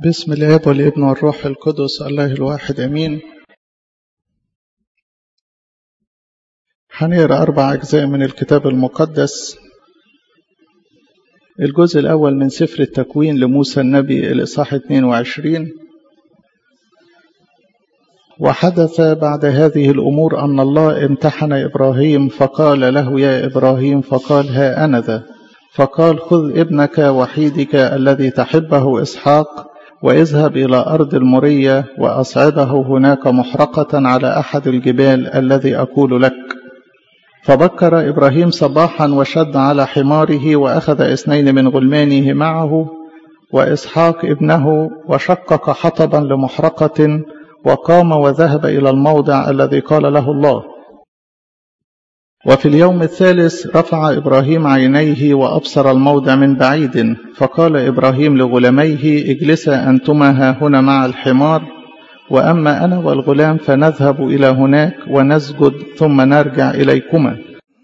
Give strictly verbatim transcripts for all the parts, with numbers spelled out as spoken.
بسم الآب والابن والروح القدس الله الواحد أمين. هنقرأ أربع أجزاء من الكتاب المقدس. الجزء الأول من سفر التكوين لموسى النبي الإصحاح اثنين وعشرين. وحدث بعد هذه الأمور أن الله امتحن إبراهيم فقال له يا إبراهيم، فقال ها أنا ذا. فقال خذ ابنك وحيدك الذي تحبه إسحاق واذهب إلى أرض المورية وأصعده هناك محرقة على أحد الجبال الذي أقول لك. فبكر إبراهيم صباحا وشد على حماره وأخذ اثنين من غلمانه معه وإسحاق ابنه وشقق حطبا لمحرقة وقام وذهب إلى الموضع الذي قال له الله. وفي اليوم الثالث رفع إبراهيم عينيه وأبصر الموضع من بعيد، فقال إبراهيم لغلميه اجلسا أنتما ها هنا مع الحمار، وأما أنا والغلام فنذهب إلى هناك ونسجد ثم نرجع إليكما.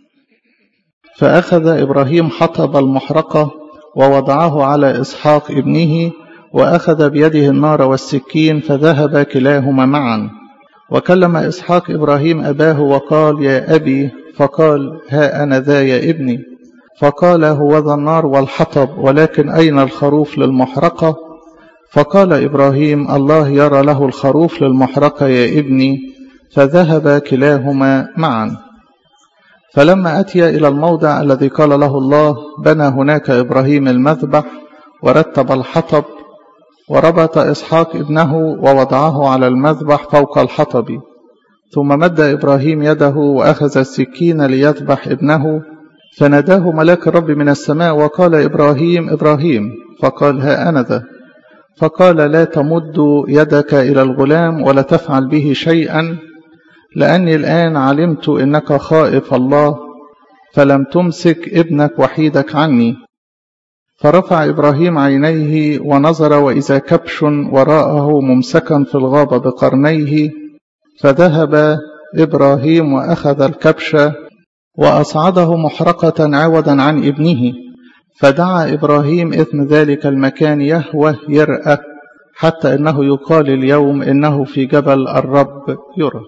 فأخذ إبراهيم حطب المحرقة ووضعه على إسحاق ابنه، وأخذ بيده النار والسكين فذهب كلاهما معا. وكلم إسحاق إبراهيم أباه وقال يا أبي، فقال ها أنا ذا يا ابني. فقال هو ذا النار والحطب، ولكن أين الخروف للمحرقة؟ فقال إبراهيم الله يرى له الخروف للمحرقة يا ابني. فذهب كلاهما معا. فلما أتي إلى الموضع الذي قال له الله بنى هناك إبراهيم المذبح ورتب الحطب وربط إسحاق ابنه ووضعه على المذبح فوق الحطب. ثم مد إبراهيم يده وأخذ السكين ليذبح ابنه، فناداه ملاك الرب من السماء وقال إبراهيم إبراهيم، فقال ها أنا ذا. فقال لا تمد يدك إلى الغلام ولا تفعل به شيئا، لأني الآن علمت إنك خائف الله، فلم تمسك ابنك وحيدك عني. فرفع إبراهيم عينيه ونظر وإذا كبش وراءه ممسكا في الغابة بقرنيه. فذهب إبراهيم وأخذ الكبش وأصعده محرقة عوضا عن ابنه. فدعا إبراهيم اسم ذلك المكان يهوه يرأى، حتى إنه يقال اليوم إنه في جبل الرب يرى.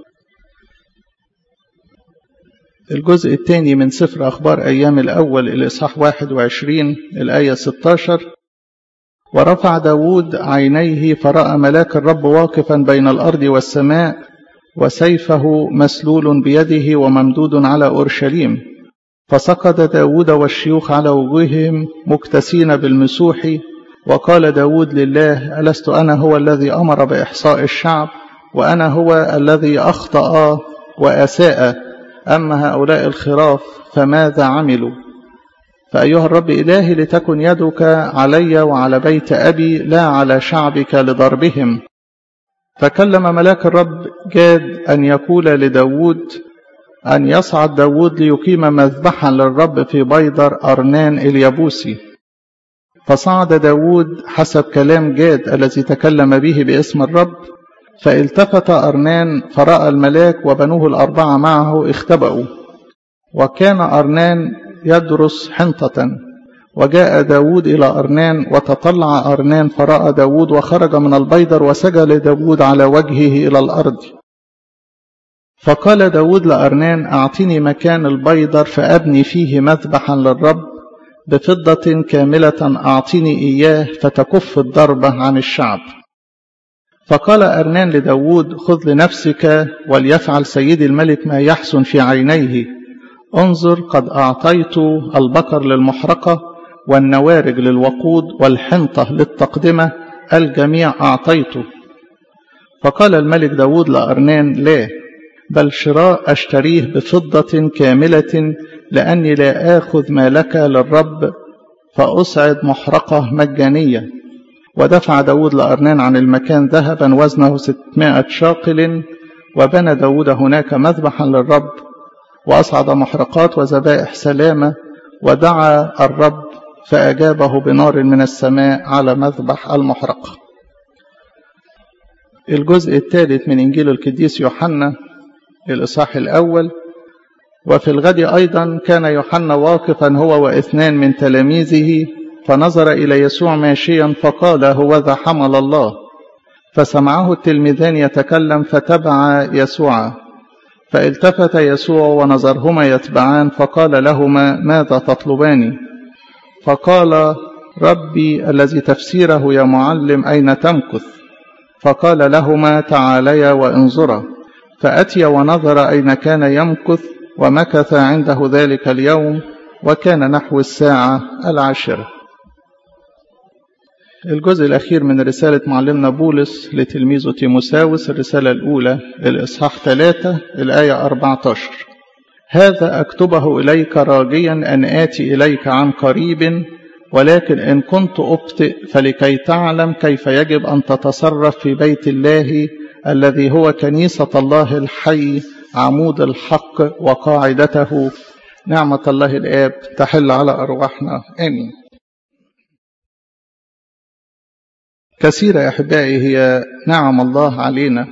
الجزء الثاني من سفر أخبار أيام الأول الإصحاح واحد وعشرين الآية ستة عشر. ورفع داود عينيه فرأى ملاك الرب واقفا بين الأرض والسماء، وسيفه مسلول بيده وممدود على أورشليم. فسقط داود والشيوخ على وجوههم مكتسين بالمسوح. وقال داود لله ألست أنا هو الذي أمر بإحصاء الشعب، وأنا هو الذي أخطأ وأساء، أما هؤلاء الخراف فماذا عملوا؟ فأيها الرب إلهي لتكن يدك علي وعلى بيت أبي لا على شعبك لضربهم. فكلم ملاك الرب جاد أن يقول لداود أن يصعد داود ليقيم مذبحا للرب في بيدر أرنان اليابوسي. فصعد داود حسب كلام جاد الذي تكلم به باسم الرب. فالتفت أرنان فرأى الملاك وبنوه الأربعة معه اختبأوا. وكان أرنان يدرس حنطة. وجاء داود إلى أرنان وتطلع أرنان فرأى داود وخرج من البيدر وسجل داود على وجهه إلى الأرض. فقال داود لأرنان أعطني مكان البيدر فأبني فيه مذبحا للرب بفضة كاملة، أعطني إياه فتكف الضربة عن الشعب. فقال أرنان لداود خذ لنفسك وليفعل سيدي الملك ما يحسن في عينيه. انظر قد أعطيت البقر للمحرقة والنوارج للوقود والحنطة للتقدمة، الجميع أعطيته. فقال الملك داود لأرنان لا، بل شراء أشتريه بفضة كاملة، لأني لا آخذ مالك للرب فأصعد محرقة مجانية. ودفع داود لأرنان عن المكان ذهبا وزنه ستمائة شاقل، وبنى داود هناك مذبحا للرب وأصعد محرقات وذبائح سلامة، ودعا الرب فأجابه بنار من السماء على مذبح المحرقة. الجزء الثالث من إنجيل القديس يوحنا الإصحاح الأول. وفي الغد أيضا كان يوحنا واقفا هو واثنان من تلاميذه فنظر إلى يسوع ماشيا فقال هوذا حمل الله. فسمعه التلميذان يتكلم فتبع يسوع. فالتفت يسوع ونظرهما يتبعان فقال لهما ماذا تطلبان؟ فقال ربي الذي تفسيره يا معلم أين تمكث؟ فقال لهما تعاليا وانظرا. فأتي ونظر أين كان يمكث ومكث عنده ذلك اليوم، وكان نحو الساعة العاشرة. الجزء الأخير من رسالة معلمنا بولس لتلميذه تيموساوس، الرسالة الأولى الإصحاح ثلاثة الآية أربعة عشر. هذا أكتبه إليك راجيا أن آتي إليك عن قريب، ولكن إن كنت أبطئ فلكي تعلم كيف يجب أن تتصرف في بيت الله الذي هو كنيسة الله الحي، عمود الحق وقاعدته. نعمة الله الآب تحل على أرواحنا، آمين. كثيرة يا أحبائي هي نعم الله علينا،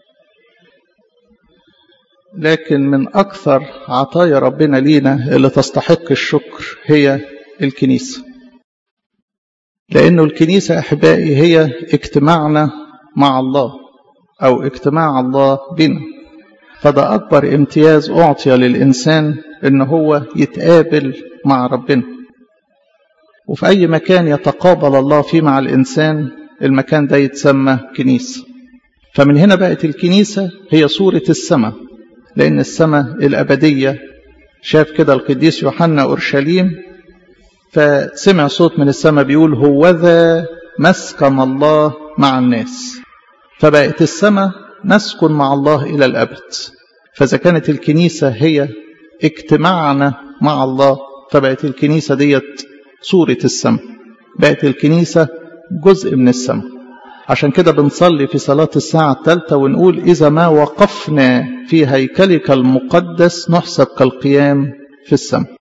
لكن من أكثر عطايا ربنا لينا اللي تستحق الشكر هي الكنيسة، لأنه الكنيسة أحبائي هي اجتماعنا مع الله أو اجتماع الله بنا. فده أكبر امتياز أعطي للإنسان إن هو يتقابل مع ربنا، وفي أي مكان يتقابل الله فيه مع الإنسان المكان ده يتسمى كنيسة. فمن هنا بقت الكنيسة هي صورة السماء، لأن السماء الأبدية شاف كده القديس يوحنا أورشليم فسمع صوت من السماء بيقول هوذا مسكن الله مع الناس. فبقت السماء نسكن مع الله إلى الأبد. فإذا كانت الكنيسة هي اجتماعنا مع الله، فبقت الكنيسة ديت صورة السماء، بقت الكنيسة جزء من السماء. عشان كده بنصلي في صلاة الساعة الثالثة ونقول إذا ما وقفنا في هيكلك المقدس نحسب كالقيام في السماء.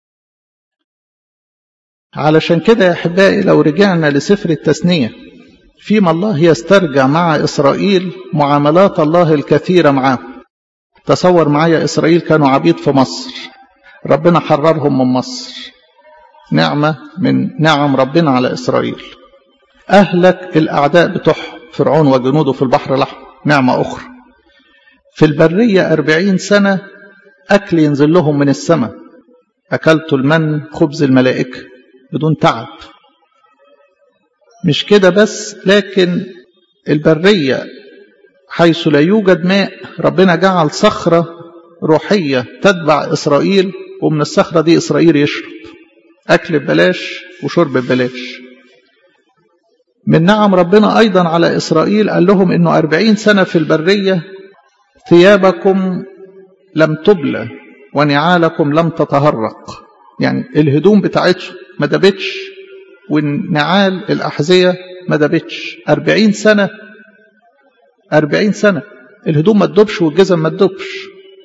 علشان كده يا أحبائي لو رجعنا لسفر التثنية، فيما الله يسترجع مع إسرائيل معاملات الله الكثيرة معه. تصور معايا إسرائيل كانوا عبيد في مصر، ربنا حررهم من مصر، نعمة من نعم ربنا على إسرائيل. أهلك الأعداء بتوعهم فرعون وجنوده في البحر الأحمر، نعمة أخرى. في البرية أربعين سنة أكل ينزل لهم من السماء، أكلت المن خبز الملائكة بدون تعب. مش كده بس، لكن البرية حيث لا يوجد ماء ربنا جعل صخرة روحية تتبع إسرائيل، ومن الصخرة دي إسرائيل يشرب، أكل ببلاش وشرب ببلاش. من نعم ربنا أيضا على إسرائيل قال لهم إنه أربعين سنة في البرية ثيابكم لم تبلى ونعالكم لم تتهرق، يعني الهدوم بتاعتهم ما دبتش والنعال الأحذية ما دبتش. أربعين سنة أربعين سنة الهدوم ما تدبش والجزم ما تدبش.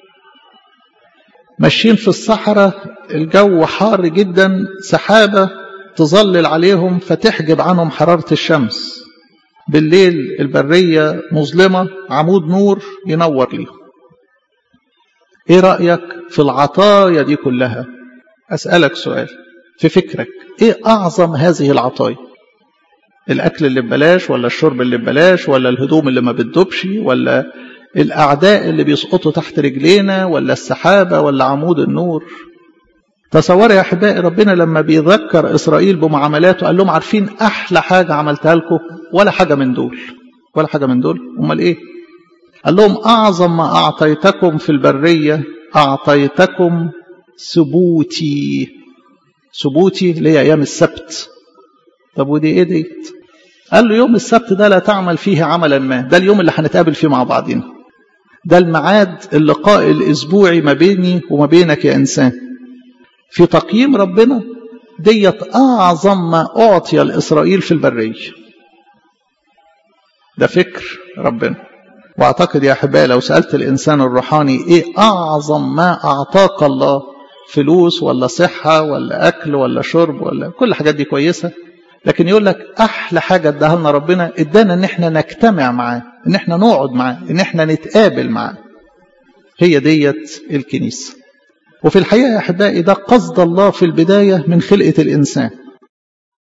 ماشيين في الصحراء، الجو حار جدا، سحابة تظلل عليهم فتحجب عنهم حرارة الشمس. بالليل البرية مظلمة، عمود نور ينور ليهم. ايه رأيك في العطايا دي كلها؟ أسألك سؤال في فكرك، ايه أعظم هذه العطايا؟ الأكل اللي ببلاش، ولا الشرب اللي ببلاش، ولا الهدوم اللي ما بتدوبش، ولا الأعداء اللي بيسقطوا تحت رجلينا، ولا السحابة، ولا عمود النور؟ تصور يا أحبائي ربنا لما بيذكر إسرائيل بمعاملاته قال لهم عارفين أحلى حاجة عملتها لكم؟ ولا حاجة من دول، ولا حاجة من دول. أمال إيه؟ قال لهم أعظم ما أعطيتكم في البرية أعطيتكم سبوتي. سبوتي اللي هي أيام السبت. طب ودي إيه دي؟ قال له يوم السبت ده لا تعمل فيه عملا ما، ده اليوم اللي هنتقابل فيه مع بعضنا، ده الميعاد اللقاء الأسبوعي ما بيني وما بينك يا إنسان. في تقييم ربنا ديت أعظم ما أعطي لإسرائيل في البرية. ده فكر ربنا. واعتقد يا أحبائي لو سألت الإنسان الروحاني إيه أعظم ما أعطاك الله، فلوس ولا صحة ولا أكل ولا شرب ولا كل الحاجات دي كويسة، لكن يقول لك أحلى حاجة اداها لنا ربنا، ادانا إن احنا نجتمع معاه، إن احنا نقعد معاه، إن احنا نتقابل معاه. هي ديت الكنيسة. وفي الحقيقة يا أحبائي ده قصد الله في البداية من خلقة الإنسان.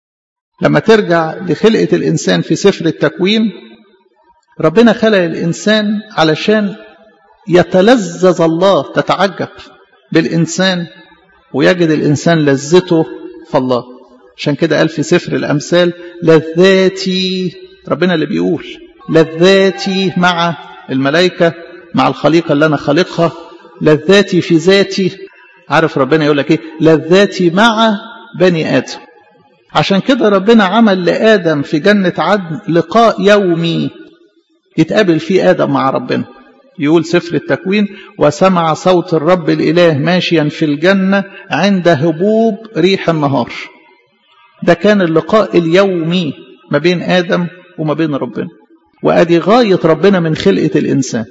لما ترجع لخلقة الإنسان في سفر التكوين، ربنا خلق الإنسان علشان يتلذذ الله، تتعجب بالإنسان ويجد الإنسان لذته فالله. عشان كده قال في سفر الأمثال لذاتي، ربنا اللي بيقول لذاتي مع الملائكة، مع الخليقة اللي أنا خالقها، لذاتي في ذاتي. عارف ربنا يقول لك إيه؟ لذاتي مع بني آدم. عشان كده ربنا عمل لآدم في جنة عدن لقاء يومي يتقابل فيه آدم مع ربنا. يقول سفر التكوين وسمع صوت الرب الإله ماشيا في الجنة عند هبوب ريح النهار. ده كان اللقاء اليومي ما بين آدم وما بين ربنا. وأدي غاية ربنا من خلقة الإنسان.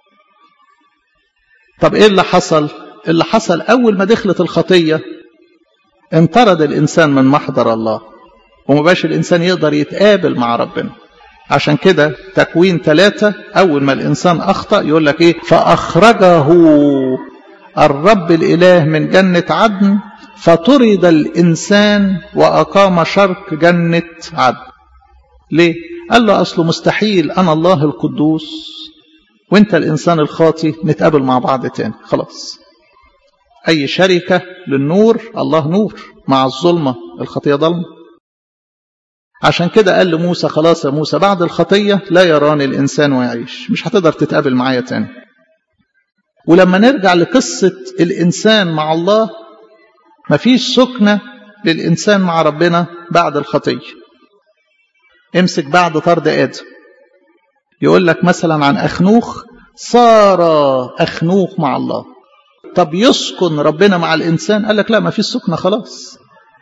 طب إيه اللي حصل؟ اللي حصل أول ما دخلت الخطية انطرد الإنسان من محضر الله، ومباش الإنسان يقدر يتقابل مع ربنا. عشان كده تكوين ثلاثة أول ما الإنسان أخطأ يقول لك إيه؟ فأخرجه الرب الإله من جنة عدن فطرد الإنسان وأقام شرق جنة عدن. ليه؟ قال له أصله مستحيل أنا الله القدوس وانت الإنسان الخاطي نتقابل مع بعض تاني. خلاص، أي شركة للنور، الله نور، مع الظلمة الخطية ظلمة. عشان كده قال لموسى خلاص يا موسى بعد الخطية لا يراني الإنسان ويعيش، مش هتقدر تتقابل معايا تاني. ولما نرجع لقصة الإنسان مع الله، مفيش سكنة للإنسان مع ربنا بعد الخطية. امسك بعد طرد آدم، يقول لك مثلا عن أخنوخ صار أخنوخ مع الله. طب يسكن ربنا مع الإنسان؟ قال لك لا، مفيش سكنة خلاص.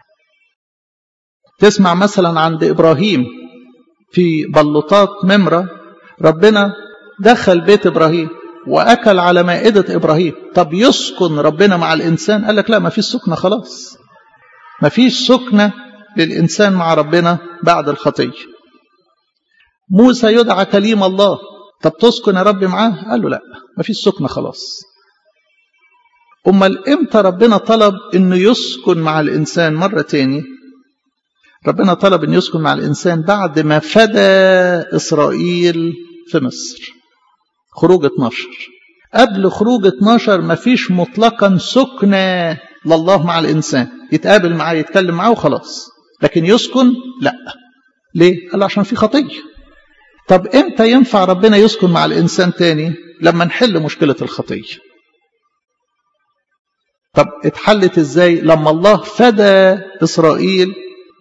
تسمع مثلا عند إبراهيم في بلطات ممرة، ربنا دخل بيت إبراهيم وأكل على مائدة إبراهيم. طب يسكن ربنا مع الإنسان؟ قال لك لا، ما فيش سكنة خلاص. ما فيش سكنة للإنسان مع ربنا بعد الخطية. موسى يدعى كليم الله، طب تسكن يا رب معاه؟ قال له لا، ما فيش سكنة خلاص. أمال إمتى ربنا طلب إنه يسكن مع الإنسان مرة تاني؟ ربنا طلب إنه يسكن مع الإنسان بعد ما فدى إسرائيل في مصر، خروج اتناشر. قبل خروج اتناشر ما فيش مطلقا سكنة لله مع الإنسان، يتقابل معاه يتكلم معاه وخلاص. لكن يسكن لا. ليه؟ قال عشان في خطية. طب امتى ينفع ربنا يسكن مع الإنسان تاني؟ لما نحل مشكلة الخطية. طب اتحلت ازاي؟ لما الله فدى إسرائيل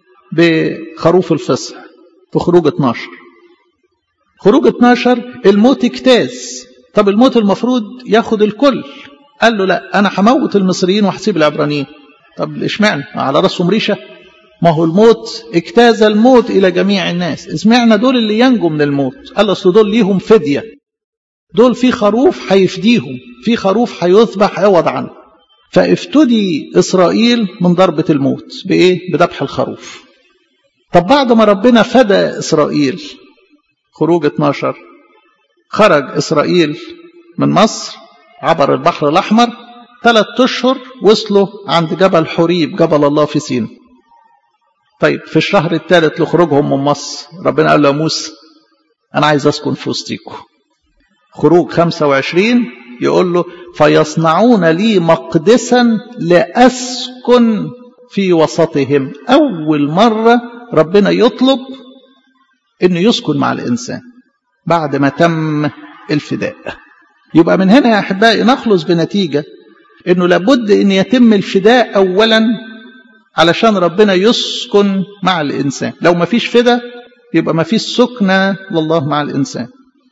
بخروف الفصح في خروج اتناشر. خروج اتناشر الموت اجتاز. طب الموت المفروض ياخد الكل، قال له لا، انا هموت المصريين وهسيب العبرانيين. طب اشمعنى؟ على راسهم ريشه؟ ما هو الموت اجتاز الموت الى جميع الناس، اشمعنى دول اللي ينجوا من الموت؟ قال اصل دول ليهم فديه، دول في خروف هيفديهم، في خروف هيذبح عوض عنه. فافتدي اسرائيل من ضربه الموت بايه؟ بذبح الخروف. طب بعد ما ربنا فدى اسرائيل خروج اتناشر، خرج إسرائيل من مصر، عبر البحر الأحمر، ثلاث أشهر وصلوا عند جبل حوريب، جبل الله في سيناء. طيب في الشهر الثالث لخروجهم من مصر، ربنا قال له موسى أنا عايز أسكن في وسطيكم. خروج خمسة وعشرين يقول له فيصنعون لي مقدسا لأسكن في وسطهم. أول مرة ربنا يطلب إنه يسكن مع الإنسان بعد ما تم الفداء. يبقى من هنا يا أحبائي نخلص بنتيجة إنه لابد إن يتم الفداء أولا علشان ربنا يسكن مع الإنسان. لو ما فيش فداء يبقى ما فيش سكنة لله مع الإنسان.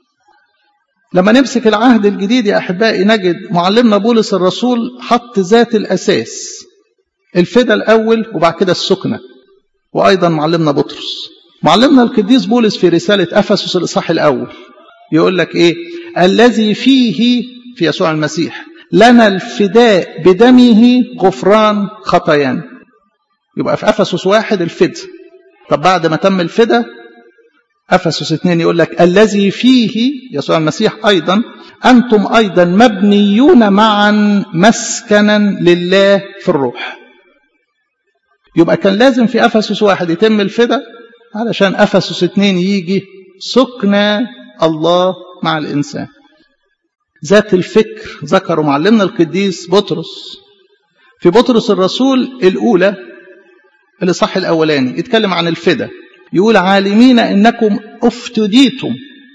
لما نمسك العهد الجديد يا أحبائي نجد معلمنا بولس الرسول حط ذات الأساس، الفداء الأول وبعد كده السكنة. وأيضا معلمنا بطرس، معلمنا القديس بولس في رسالة أفسس الإصحاح الأول يقول لك إيه؟ الذي فيه في يسوع المسيح لنا الفداء بدمه غفران خطايانا. يبقى في أفسس واحد الفداء. طب بعد ما تم الفداء أفسس اثنين يقول لك الذي فيه يسوع المسيح أيضا أنتم أيضا مبنيون معا مسكنا لله في الروح. يبقى كان لازم في أفسس واحد يتم الفدا علشان أفسس اتنين يجي سكن الله مع الإنسان. ذات الفكر ذكره معلمنا القديس بطرس في بطرس الرسول الأولى الإصحاح الأولاني، يتكلم عن الفدا، يقول عالمين إنكم افتديتم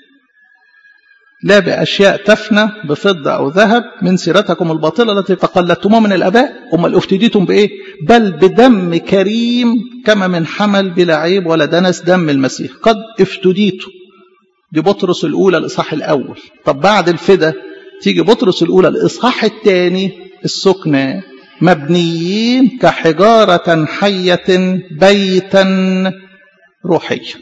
لا بأشياء تفنى بفضة أو ذهب من سيرتكم الباطلة التي تقلدتموها من الآباء. أما الافتديتم بإيه؟ بل بدم كريم كما من حمل بلا عيب ولا دنس دم المسيح قد افتديتم. دي بطرس الأولى الإصحاح الأول. طب بعد الفدا تيجي بطرس الأولى الإصحاح الثاني السكنى مبنيين كحجارة حية بيتا روحيا.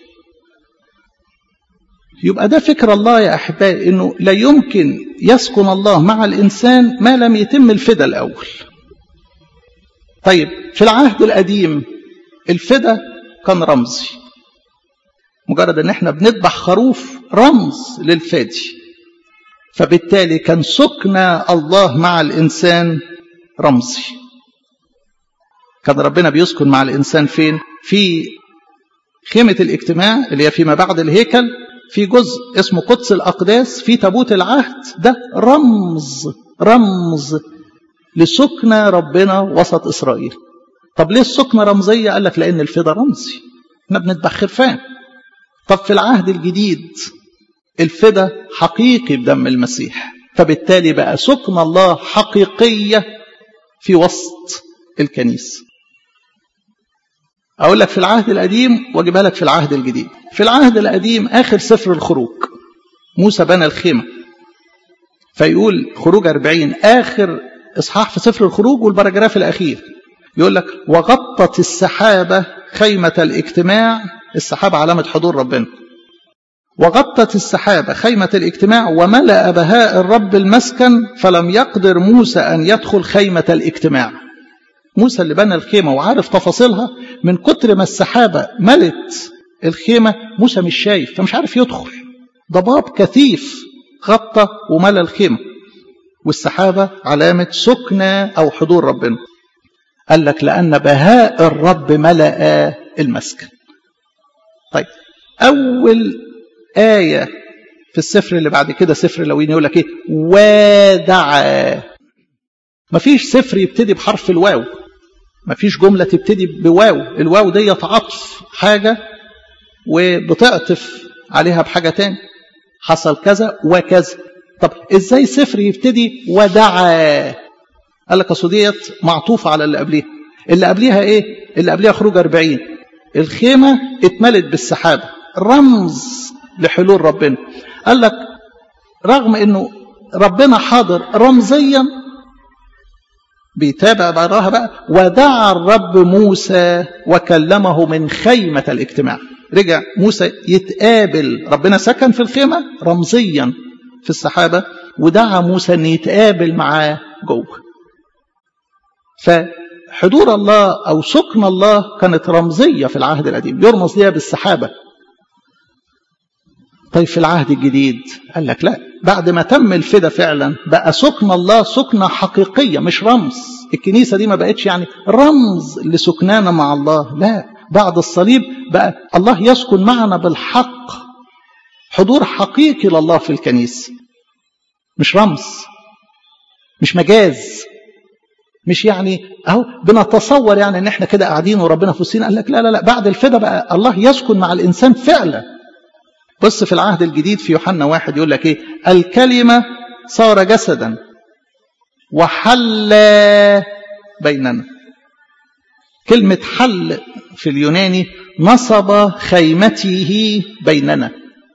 يبقى ده فكر الله يا أحبائي، إنه لا يمكن يسكن الله مع الإنسان ما لم يتم الفدا الأول. طيب في العهد القديم الفدا كان رمزي، مجرد ان احنا بنذبح خروف رمز للفادي، فبالتالي كان سكن الله مع الإنسان رمزي. كان ربنا بيسكن مع الإنسان فين؟ في خيمة الاجتماع اللي هي فيما بعد الهيكل، في جزء اسمه قدس الأقداس في تابوت العهد، ده رمز رمز لسكن ربنا وسط إسرائيل. طب ليه السكنة رمزية؟ قال لك لأن الفدا رمزي، احنا بنذبح خرفان. طب في العهد الجديد الفدا حقيقي بدم المسيح، فبالتالي بقى سكن الله حقيقية في وسط الكنيسة. أقول لك في العهد القديم واجيبها لك في العهد الجديد. في العهد القديم آخر سفر الخروج موسى بنى الخيمة، فيقول خروج أربعين آخر إصحاح في سفر الخروج والبراجراف الأخير يقول لك وغطت السحابة خيمة الاجتماع. السحابة علامة حضور ربنا. وغطت السحابة خيمة الاجتماع وملأ بهاء الرب المسكن فلم يقدر موسى أن يدخل خيمة الاجتماع. موسى اللي بنى الخيمة وعارف تفاصيلها، من كتر ما السحابة ملت الخيمة موسى مش شايف فمش عارف يدخل. ضباب كثيف غطى وملأ الخيمة، والسحابة علامة سكنة أو حضور ربنا. قال لك لأن بهاء الرب ملأ المسكن. طيب أول آية في السفر اللي بعد كده سفر لوين يقول لك إيه؟ وادعا. مفيش سفر يبتدي بحرف الواو، مفيش جملة تبتدي بواو. الواو دي عطف حاجة وبتعطف عليها بحاجة تاني، حصل كذا وكذا. طب إزاي سفر يبتدي ودعا؟ قال لك أصل ديت معطوفة على اللي قبليها. اللي قبليها إيه؟ اللي قبليها خروج أربعين، الخيمة اتملت بالسحابة، رمز لحلول ربنا. قال لك رغم انه ربنا حاضر رمزيا بيتابع بعضها بقى، ودعا الرب موسى وكلمه من خيمة الاجتماع. رجع موسى يتقابل، ربنا سكن في الخيمة رمزيا في السحابة، ودعا موسى ان يتقابل معاه جوه. فحضور الله او سكن الله كانت رمزية في العهد القديم، يرمز ليها بالسحابة. طيب في العهد الجديد قال لك لا، بعد ما تم الفدا فعلا بقى سكن الله سكنة حقيقية مش رمز. الكنيسة دي ما بقتش يعني رمز لسكنانا مع الله، لا، بعد الصليب بقى الله يسكن معنا بالحق، حضور حقيقي لله في الكنيسة، مش رمز، مش مجاز، مش يعني اهو بنتصور يعني ان احنا كده قاعدين وربنا في وسطنا. قال لك لا لا لا، بعد الفدا بقى الله يسكن مع الانسان فعلا. بص في العهد الجديد في يوحنا واحد يقول لك ايه؟ الكلمة صار جسدا وحل بيننا. كلمة حل في اليوناني نصب خيمته بيننا.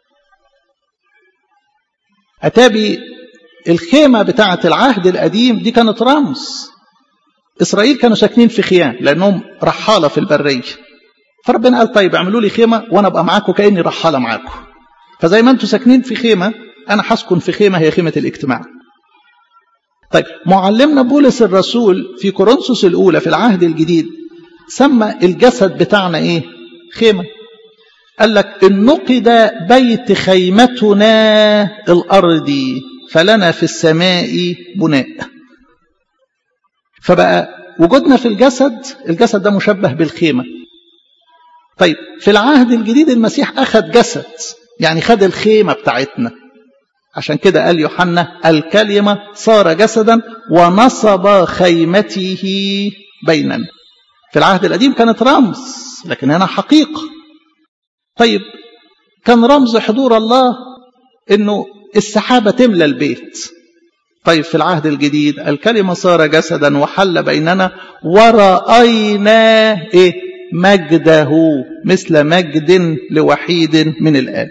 أتابي الخيمة بتاعة العهد القديم دي كانت رمز. إسرائيل كانوا ساكنين في خيام لأنهم رحالة في البرية، فربنا قال طيب اعملوا لي خيمة وأنا أبقى معاكم كأني رحالة معاكم. فزي ما أنتم ساكنين في خيمة أنا هسكن في خيمة، هي خيمة الاجتماع. طيب معلمنا بولس الرسول في كورنثوس الأولى في العهد الجديد سمى الجسد بتاعنا إيه؟ خيمة. قال لك إن نقد بيت خيمتنا الأرضي فلنا في السماء بناء. فبقى وجودنا في الجسد، الجسد ده مشبه بالخيمة. طيب في العهد الجديد المسيح أخذ جسد، يعني خد الخيمة بتاعتنا. عشان كده قال يوحنا الكلمة صار جسدا ونصب خيمته بيننا. في العهد القديم كانت رمز، لكن هنا حقيقة. طيب كان رمز حضور الله انه السحابة تملى البيت. طيب في العهد الجديد الكلمة صار جسدا وحل بيننا ورأينا ايه؟ مجده مثل مجد لوحيد من الآب.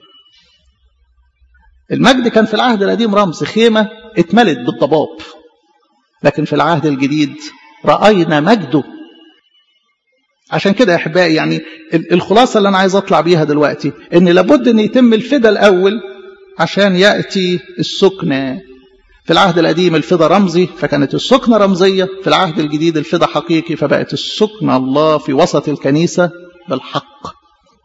المجد كان في العهد القديم رمز خيمة اتملت بالضباب، لكن في العهد الجديد رأينا مجده. عشان كده يا احبائي يعني الخلاصة اللي انا عايز اطلع بيها دلوقتي ان لابد ان يتم الفدا الاول عشان يأتي السكنة. في العهد القديم الفدا رمزي فكانت السكنة رمزية، في العهد الجديد الفدا حقيقي فبقت السكنة الله في وسط الكنيسة بالحق.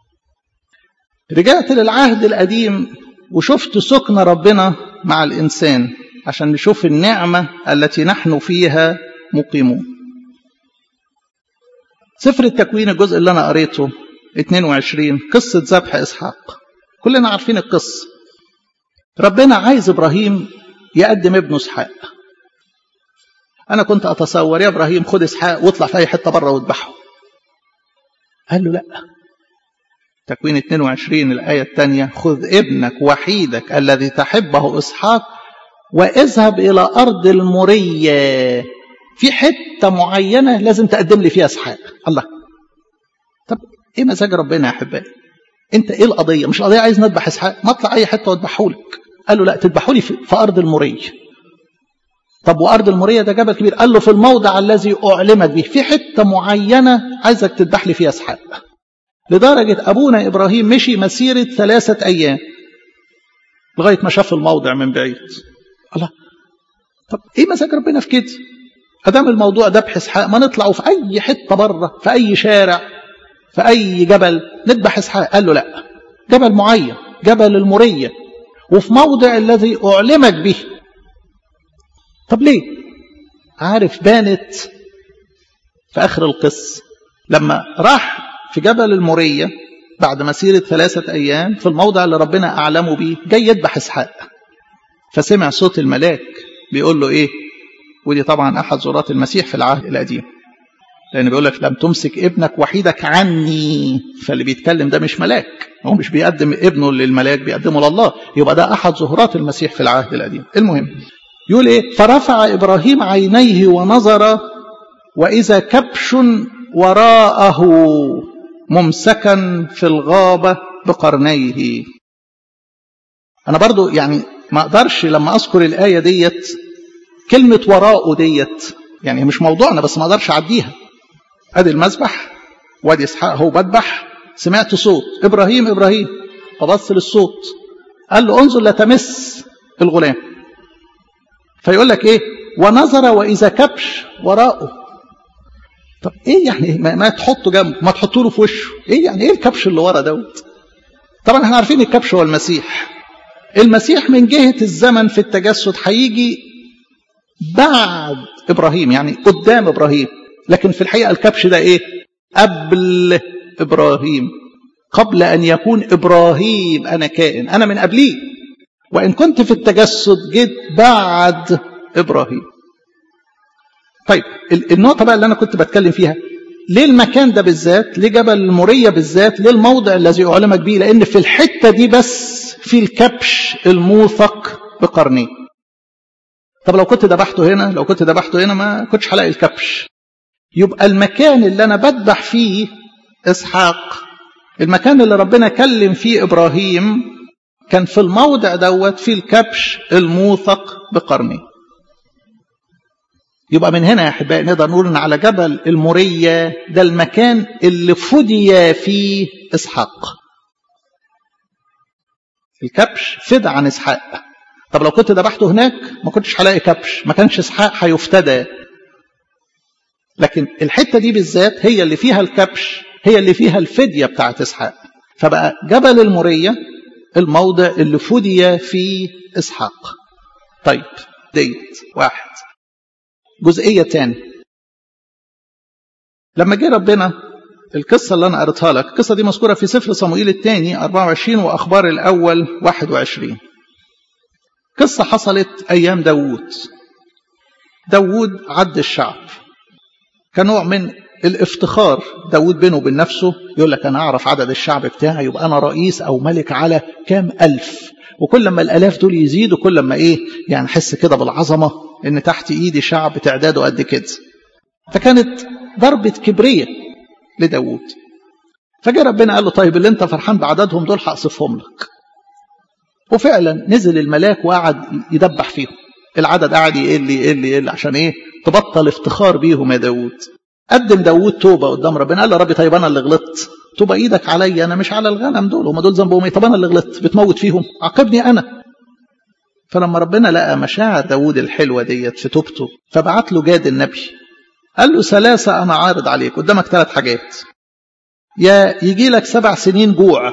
رجعت للعهد القديم وشفت سكن ربنا مع الإنسان عشان نشوف النعمة التي نحن فيها مقيمون. سفر التكوين الجزء اللي أنا قريته اثنين وعشرين قصة ذبح إسحاق، كلنا عارفين القصة. ربنا عايز إبراهيم يقدم ابنه إسحاق. أنا كنت أتصور يا إبراهيم خد إسحاق واطلع في أي حتة بره واذبحه. قال له لأ. تكوين اثنين وعشرين الآية الثانية خذ ابنك وحيدك الذي تحبه إسحاق واذهب إلى أرض المورية، في حتة معينة لازم تقدم لي فيها إسحاق. الله، طب إيه مزاج ربنا يا أحبائي؟ أنت إيه القضية؟ مش القضية عايز نذبح إسحاق؟ ما اطلع أي حتة واذبحه لك. قال له لا، تذبحه لي في أرض المورية. طب وأرض المورية ده جبل كبير. قال له في الموضع الذي أعلمك به، في حتة معينة عايزك تذبح لي فيها إسحاق. لدرجة أبونا إبراهيم مشي مسيرة ثلاثة أيام لغاية ما شاف الموضع من بعيد. الله، طب إيه مزاج ربنا في كده؟ أدام الموضوع ذبح إسحاق ما نطلعوا في أي حتة بره، في أي شارع، في أي جبل نذبح إسحاق. قال له لا، جبل معين، جبل المورية، وفي موضع الذي أعلمك به. طب ليه؟ عارف بانت في آخر القصة لما راح في جبل المورية بعد مسيرة ثلاثة أيام في الموضع اللي ربنا أعلمه به، جاي يذبح إسحاق. فسمع صوت الملاك بيقول له إيه؟ ودي طبعا أحد زورات المسيح في العهد القديم، لأن بيقول لك لم تمسك ابنك وحيدك عني. فاللي بيتكلم ده مش ملاك، هو مش بيقدم ابنه للملاك، بيقدمه لله. يبقى ده أحد ظهورات المسيح في العهد القديم. المهم يقول إيه؟ فرفع إبراهيم عينيه ونظر وإذا كبش وراءه ممسكا في الغابة بقرنيه. أنا برضو يعني ما أقدرش لما أذكر الآية ديت كلمة وراءه ديت يعني مش موضوعنا، بس ما أقدرش أعديها. أدي المذبح وادي إسحاق هو بذبح، سمعت صوت إبراهيم إبراهيم، فبص للصوت قال له انظر لا تمس الغلام. فيقول لك إيه؟ ونظر وإذا كبش وراءه. طب إيه يعني ما, ما تحطه جنبه، ما تحطه له في وشه؟ إيه يعني إيه الكبش اللي ورا دوت؟ طبعا احنا عارفين الكبش هو المسيح. المسيح من جهة الزمن في التجسد هيجي بعد إبراهيم، يعني قدام إبراهيم، لكن في الحقيقة الكبش ده إيه؟ قبل إبراهيم. قبل أن يكون إبراهيم أنا كائن، أنا من قبليه، وإن كنت في التجسد جيت بعد إبراهيم. طيب النقطة بقى اللي أنا كنت بتكلم فيها، ليه المكان ده بالذات؟ ليه جبل المورية بالذات؟ ليه الموضع الذي أعلمك به؟ لأن في الحتة دي بس في الكبش الموثق بقرنيه. طب لو كنت ذبحته هنا، لو كنت ذبحته هنا ما كنتش هلاقي الكبش. يبقى المكان اللي أنا بذبح فيه إسحاق، المكان اللي ربنا كلم فيه إبراهيم، كان في الموضع دوت في الكبش الموثق بقرنيه. يبقى من هنا يا أحبائي نقدر نقول إن على جبل المورية ده المكان اللي فدي فيه إسحاق. الكبش فدى عن إسحاق. طب لو كنت ذبحته هناك ما كنتش هلاقي كبش، ما كانش إسحاق هيفتدى. لكن الحتة دي بالذات هي اللي فيها الكبش، هي اللي فيها الفدية بتاعت إسحاق. فبقى جبل المورية الموضع اللي فدي فيه إسحاق. طيب ديت واحد. جزئية تاني، لما جه ربنا القصة اللي أنا قريتها لك، القصة دي مذكورة في سفر صموئيل الثاني أربعة وعشرين وأخبار الأول واحد وعشرين. قصة حصلت أيام داوود. داوود عد الشعب كنوع من الافتخار. داوود بينه وبين نفسه يقول لك أنا أعرف عدد الشعب بتاعي، يبقى أنا رئيس أو ملك على كام ألف، وكل ما الألاف دول يزيدوا كل ما إيه يعني أحس كده بالعظمة إن تحت إيدي شعب تعداده قد كده. فكانت ضربة كبرية لداوود. فجاء ربنا قال له طيب اللي انت فرحان بعددهم دول هقصفهم لك. وفعلا نزل الملاك وقعد يدبح فيهم، العدد قعد يقل يقل يقل عشان ايه؟ تبطل افتخار بيهم يا داوود. قدم داوود توبة قدام ربنا، قال له ربي طيب انا اللي غلطت، توبة ايدك عليا، انا مش على الغنم دول، هم دول ذنبهم ايه؟ طب انا اللي غلطت بتموت فيهم، عاقبني انا. فلما ربنا لقى مشاعر داوود الحلوة ديت في توبته فبعت له جاد النبي، قال له ثلاثة أنا عارض عليك، قدامك ثلاث حاجات، يا يجي لك سبع سنين جوع،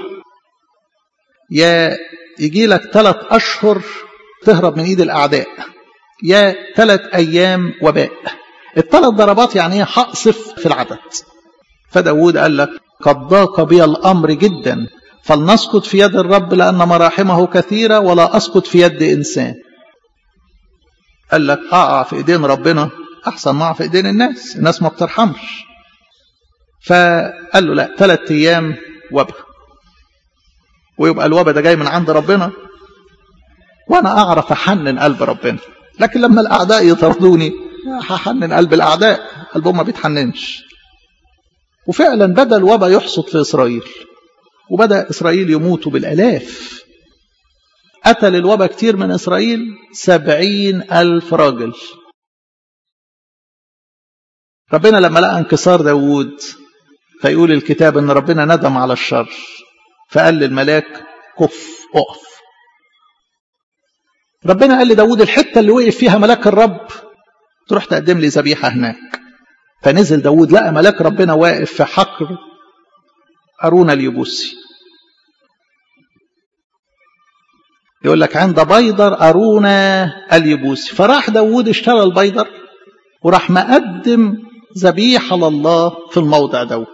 يا يجي لك ثلاث أشهر تهرب من إيد الأعداء، يا ثلاث أيام وباء. الثلاث ضربات يعني ايه؟ هقصف في العدد. فداود قال لك قد ضاق بي الأمر جدا، فلنسقط في يد الرب لأن مراحمه كثيرة ولا أسقط في يد إنسان. قال لك أقع في إيدين ربنا أحسن ما أقع في إيدين الناس، الناس ما بترحمش. فقال له لا، ثلاث أيام وباء، ويبقى الوباء ده جاي من عند ربنا، وأنا أعرف أحنن قلب ربنا، لكن لما الأعداء يطردوني هحنن قلب الأعداء، قلبهم ما بيتحننش. وفعلا بدأ الوباء يحصد في إسرائيل، وبدأ إسرائيل يموتوا بالآلاف. قتل الوباء كتير من إسرائيل سبعين ألف راجل. ربنا لما لقى انكسار داوود فيقول الكتاب ان ربنا ندم على الشر، فقال للملاك كف اقف. ربنا قال لداوود الحته اللي وقف فيها ملاك الرب تروح تقدم لي ذبيحه هناك. فنزل داوود لقى ملاك ربنا واقف في حقر أرونا اليبوسي. يقول لك عند بيدر أرونا اليبوسي. فراح داوود اشترى البيدر وراح مقدم ذبيحة لله في الموضع دوت.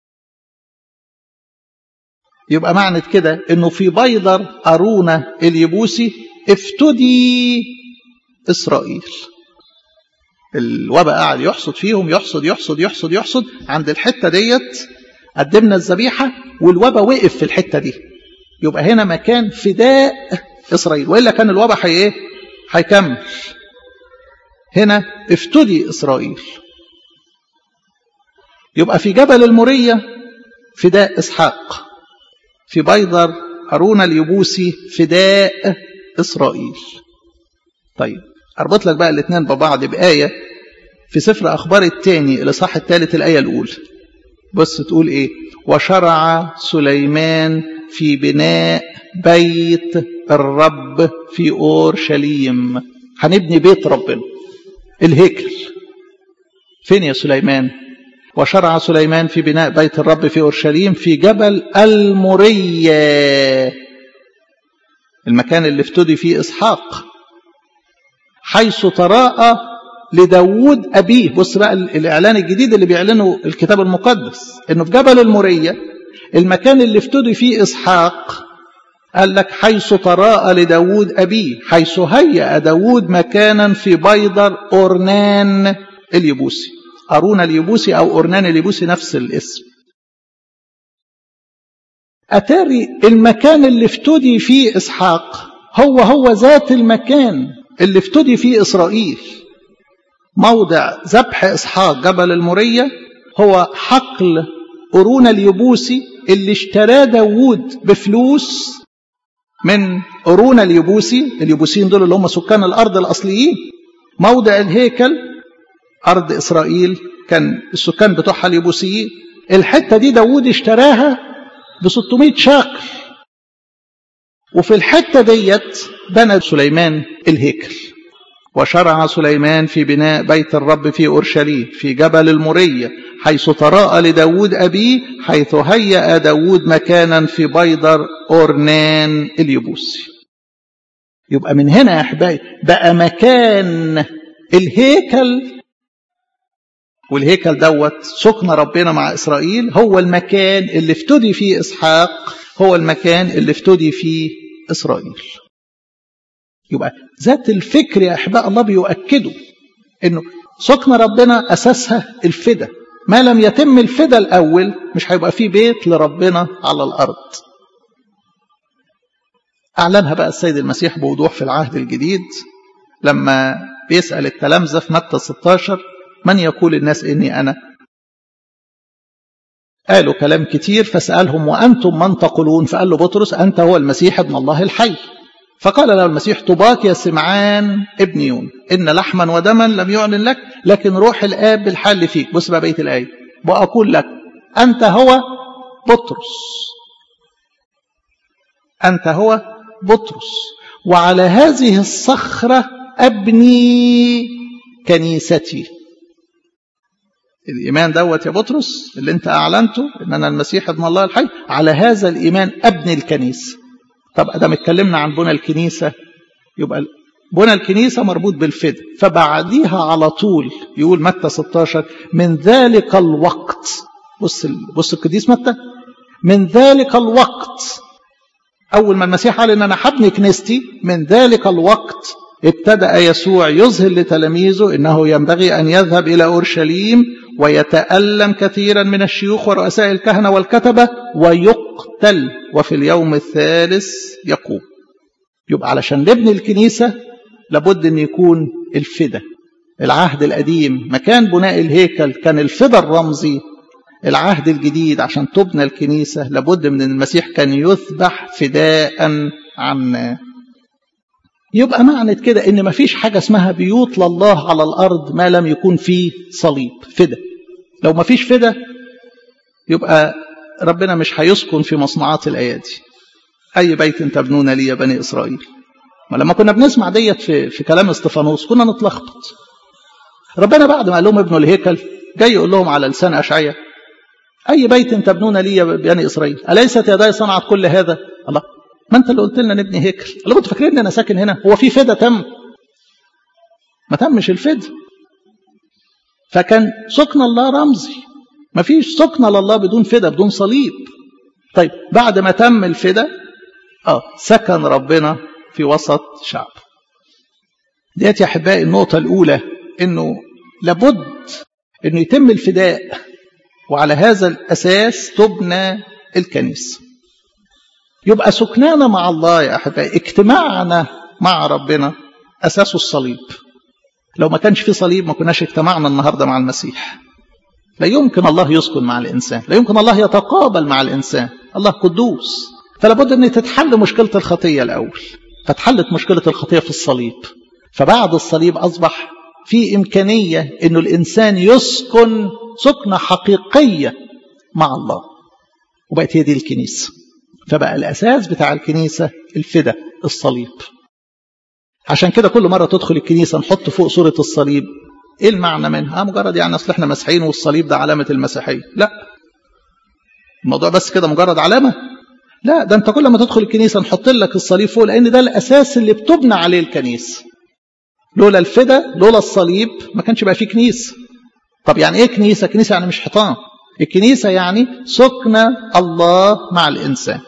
يبقى معنى كده انه في بيدر أرونا اليبوسي افتدي إسرائيل. الوباء قاعد يحصد فيهم، يحصد يحصد يحصد يحصد، عند الحتة ديت قدمنا الذبيحة والوباء وقف في الحتة دي. يبقى هنا مكان فداء إسرائيل، وإلا كان الوباء حي ايه؟ هيكمل. هنا افتدي إسرائيل. يبقى في جبل المورية فداء إسحاق، في بيدر أرونا اليبوسي فداء إسرائيل. طيب أربط لك بقى الاثنين ببعض بآية في سفر أخبار الثاني الإصحاح الثالث الآية الأولى. بص تقول إيه؟ وشرع سليمان في بناء بيت الرب في أورشليم. هنبني بيت ربنا، الهيكل. فين يا سليمان؟ وشرع سليمان في بناء بيت الرب في أورشليم في جبل المورية، المكان اللي افتدي فيه إسحاق، حيث تراءى لداود أبيه. بص بقى الإعلان الجديد اللي بيعلنه الكتاب المقدس، إنه في جبل المورية المكان اللي افتدي فيه إسحاق، قال لك حيث تراءى لداود أبيه، حيث هيأ داود مكانا في بيدر أورنان اليبوسي. أرونا اليبوسي أو أورنان اليبوسي نفس الاسم. أتاري المكان اللي افتدي فيه إسحاق هو هو ذات المكان اللي افتدي فيه إسرائيل. موضع ذبح إسحاق جبل المورية هو حقل أرونا اليبوسي اللي اشتراه داود بفلوس من أرونا اليبوسي. اليبوسيين دول اللي هم سكان الأرض الأصليين. موضع الهيكل أرض إسرائيل كان السكان بتوعها اليبوسيين. الحتة دي داود اشتراها ب ستمائة شاقل، وفي الحتة ديت بنى سليمان الهيكل. وشرع سليمان في بناء بيت الرب في أورشليم في جبل المورية حيث تراءى لداود أبيه، حيث هيأ داود مكانا في بيدر أورنان اليبوسي. يبقى من هنا يا أحبائي بقى مكان الهيكل والهيكل دوت سكن ربنا مع إسرائيل، هو المكان اللي افتدي فيه إسحاق، هو المكان اللي افتدي فيه إسرائيل. يبقى ذات الفكر يا أحباء الله بيؤكدوا إنه سكن ربنا أساسها الفدا. ما لم يتم الفدا الأول مش هيبقى فيه بيت لربنا على الأرض. أعلنها بقى السيد المسيح بوضوح في العهد الجديد لما بيسأل التلامذة في متى ستة عشر: من يقول الناس إني أنا؟ قالوا كلام كتير، فسألهم: وأنتم من تقولون؟ فقال له بطرس: أنت هو المسيح ابن الله الحي. فقال له المسيح: طوباك يا سمعان ابن يون، إن لحما ودما لم يعلن لك، لكن روح الآب بالحل فيك. بص بقى بقية الآية: وأقول لك أنت هو بطرس، أنت هو بطرس، وعلى هذه الصخرة أبني كنيستي. الإيمان دوت يا بطرس اللي أنت أعلنته إن أنا المسيح ابن الله الحي، على هذا الإيمان أبني الكنيسة. طب أدام اتكلمنا عن بنى الكنيسة، يبقى بنى الكنيسة مربوط بالفدا. فبعديها على طول يقول متى ستة عشر: من ذلك الوقت. بص بص القديس متى: من ذلك الوقت، أول ما المسيح قال إن أنا هبني كنيستي، من ذلك الوقت ابتدأ يسوع يظهر لتلاميذه إنه ينبغي أن يذهب إلى أورشليم ويتألم كثيرا من الشيوخ ورؤساء الكهنة والكتبة ويقتل وفي اليوم الثالث يقوم. يبقى علشان نبني الكنيسة لابد أن يكون الفدا. العهد القديم مكان بناء الهيكل كان الفدا الرمزي. العهد الجديد عشان تبنى الكنيسة لابد من المسيح كان يذبح فداء عنا. يبقى معنى كده ان مفيش حاجة اسمها بيوت لله على الارض ما لم يكون فيه صليب فدا. لو مفيش فدا يبقى ربنا مش هيسكن في مصنوعات الايادي. اي بيت تبنون لي يا بني اسرائيل. ولما كنا بنسمع ديت في, في كلام استفانوس كنا نتلخبط. ربنا بعد ما قال لهم ابنوا الهيكل جاي يقول لهم على لسان اشعياء: اي بيت تبنون لي يا بني اسرائيل، اليست يداي صنعت كل هذا؟ الله، ما انت اللي قلت لنا نبني هيكل. اللي كنت فاكرين ان انا ساكن هنا، هو في فدا تم؟ ما تمش الفدا. فكان سكن الله رمزي. ما فيش سكن لله بدون فدا، بدون صليب. طيب بعد ما تم الفدا اه سكن ربنا في وسط شعب. ديت يا احبائي النقطه الاولى، انه لابد انه يتم الفداء، وعلى هذا الاساس تبنى الكنيسه. يبقى سكنانا مع الله يا أحبائي، اجتماعنا مع ربنا أساسه الصليب. لو ما كانش في صليب ما كناش اجتمعنا النهاردة مع المسيح. لا يمكن الله يسكن مع الإنسان، لا يمكن الله يتقابل مع الإنسان. الله قدوس، فلا بد أن تتحل مشكلة الخطية الأول. فتحلت مشكلة الخطية في الصليب، فبعد الصليب أصبح في إمكانية أنه الإنسان يسكن سكنة حقيقية مع الله، وبقت هي دي الكنيسة. فبقى الأساس بتاع الكنيسة الفدا، الصليب. عشان كده كل مرة تدخل الكنيسة نحط فوق صورة الصليب. إيه المعنى منها؟ مجرد يعني أصل إحنا مسيحيين والصليب ده علامة المسيحية؟ لا، الموضوع بس كده مجرد علامة؟ لا، ده أنت كل ما تدخل الكنيسة نحط لك الصليب فوق، لأن ده الأساس اللي بتبنى عليه الكنيسة. لولا الفدا، لولا الصليب ما كانش بقى فيه كنيسة. طب يعني إيه كنيسة؟ كنيسة يعني مش حيطان. الكنيسة يعني سكن الله مع الإنسان.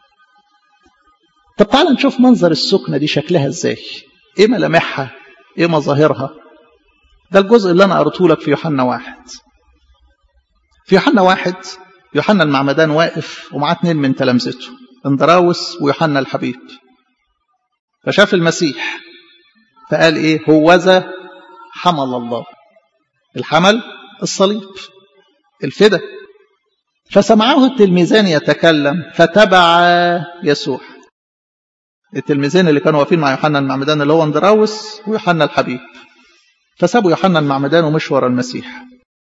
طب تعال نشوف منظر السكنة دي شكلها ازاي، ايه ملامحها، ايه مظاهرها. ده الجزء اللي انا قرأته لك في يوحنا واحد. في يوحنا واحد يوحنا المعمدان واقف ومعاه اتنين من تلامذته، اندراوس ويوحنا الحبيب. فشاف المسيح فقال ايه؟ هوذا حمل الله. الحمل الصليب، الفدا. فسمعه التلميذان يتكلم فتبع يسوع. التلميذين اللي كانوا واقفين مع يوحنا المعمدان اللي هو اندراوس ويوحنا الحبيب، فسابوا يوحنا المعمدان ومشوا ورا المسيح.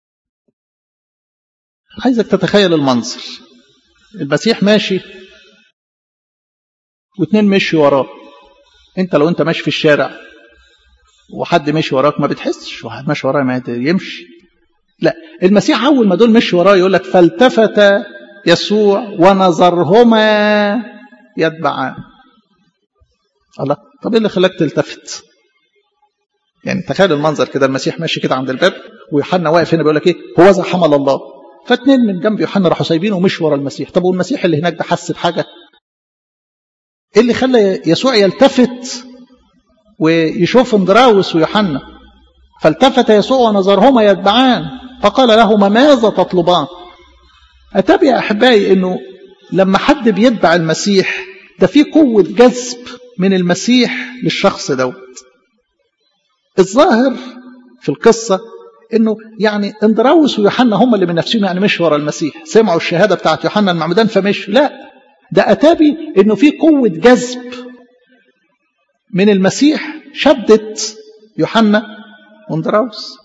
عايزك تتخيل المنظر، المسيح ماشي واثنين مشوا وراه. انت لو انت ماشي في الشارع وحد مشي وراك ما بتحسش، واحد ماشي ورايا ما يمشي. لا، المسيح اول ما دول مشوا وراه يقول لك فالتفت يسوع ونظرهما يتبعان. الله، طب ايه اللي خلاك تلتفت؟ يعني تخيل المنظر كده، المسيح ماشي كده عند الباب ويوحنا واقف هنا بيقول لك ايه، هو ذا حمل الله. فاتنين من جنب يوحنا راحوا سايبينه ومش ورا المسيح. طب والمسيح اللي هناك ده حس بحاجه؟ ايه اللي خلى يسوع يلتفت ويشوف اندراوس ويوحنا؟ فالتفت يسوع ونظرهما يتبعان فقال لهما ماذا تطلبان؟ أتبع يا أحبائي إنه لما حد بيتبع المسيح ده في قوة جذب من المسيح للشخص دوت. الظاهر في القصة إنه يعني اندراوس ويوحنا هم اللي من نفسهم يعني مش ورا المسيح، سمعوا الشهادة بتاعت يوحنا المعمدان فمش، لا ده أتابي إنه في قوة جذب من المسيح شدت يوحنا واندراوس.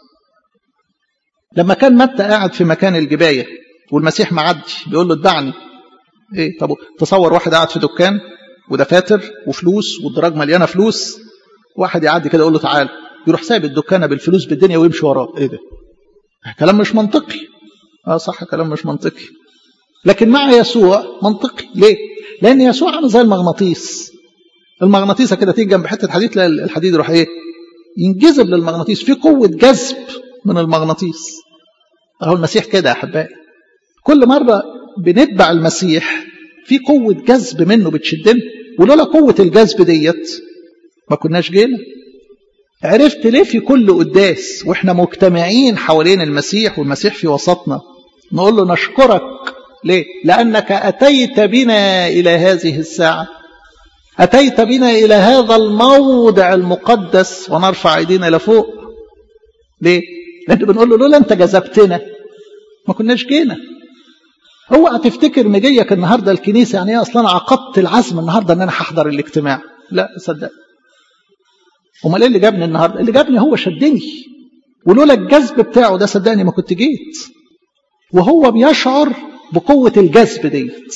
لما كان متى قاعد في مكان الجباية والمسيح معدي بيقول له اتبعني، ايه طب تصور واحد قاعد في دكان ودفاتر وفلوس والدراج مليانه فلوس، واحد يعدي كده يقول له تعال، يروح سايب الدكانه بالفلوس بالدنيا ويمشي وراه. ايه ده؟ كلام مش منطقي. اه صح، كلام مش منطقي. لكن مع يسوع منطقي. ليه؟ لان يسوع عامل زي المغناطيس. المغناطيسه كده تيجي جنب حته حديد تلاقي الحديد يروح ايه؟ ينجذب للمغناطيس، في قوه جذب من المغناطيس. اهو المسيح كده يا احبائي، كل مره بنتبع المسيح في قوه جذب منه بتشدنا، ولولا قوه الجذب ديت ما كناش جينا. عرفت ليه في كل قداس واحنا مجتمعين حوالين المسيح والمسيح في وسطنا نقول له نشكرك؟ ليه؟ لانك اتيت بنا الى هذه الساعه، اتيت بنا الى هذا الموضع المقدس ونرفع ايدينا لفوق. ليه؟ لان بنقول له لولا انت جذبتنا ما كناش جينا. اوعى تفتكر مجيك النهارده الكنيسه يعني ايه اصلا عقدت العزم النهارده ان انا هحضر الاجتماع. لا صدق. امال ايه اللي جابني النهارده؟ اللي جابني هو شدني، ولولا الجذب بتاعه ده صدقني ما كنت جيت. وهو بيشعر بقوه الجذب ديت،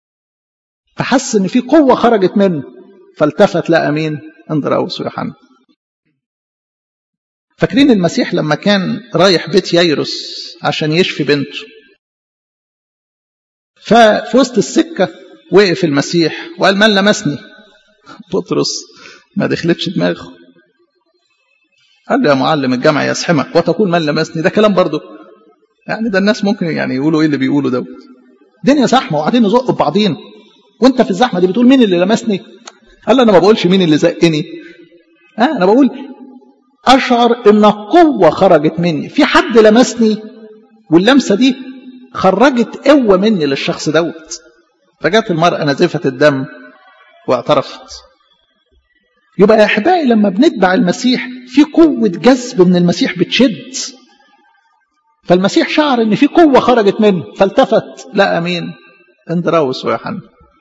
فحس ان في قوه خرجت منه، فالتفت لقى مين؟ اندراوس ويوحنا. فاكرين المسيح لما كان رايح بيت يايروس عشان يشفي بنته، ففي وسط السكه وقف المسيح وقال من لمسني؟ بطرس ما دخلتش دماغه، قال له يا معلم الجمع يزحمك وتقول من لمسني. ده كلام برضه يعني، ده الناس ممكن يعني يقولوا ايه اللي بيقولوا دوت. الدنيا زحمه وقاعدين نزق ببعضين وانت في الزحمه دي بتقول مين اللي لمسني؟ قال له انا ما بقولش مين اللي زقني، اه انا بقول اشعر ان قوه خرجت مني، في حد لمسني واللمسه دي خرجت قوه مني للشخص دوت. فجت المراه نازفه الدم واعترفت. يبقى يا احبائي لما بنتبع المسيح في قوه جذب من المسيح بتشد. فالمسيح شعر ان في قوه خرجت منه فالتفت لقى مين؟ اندراوس ويوحنا.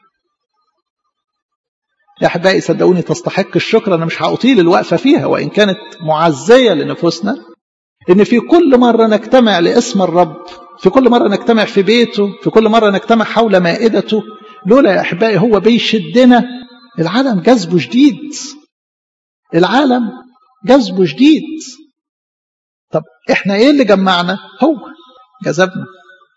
يا احبائي صدقوني تستحق الشكر. انا مش هأطيل الوقفه فيها وان كانت معزيه لنفوسنا، ان في كل مره نجتمع لاسم الرب، في كل مره نجتمع في بيته، في كل مره نجتمع حول مائدته، لولا يا احبائي هو بيشدنا. العالم جذبه شديد، العالم جذبه شديد. طب احنا ايه اللي جمعنا؟ هو جذبنا.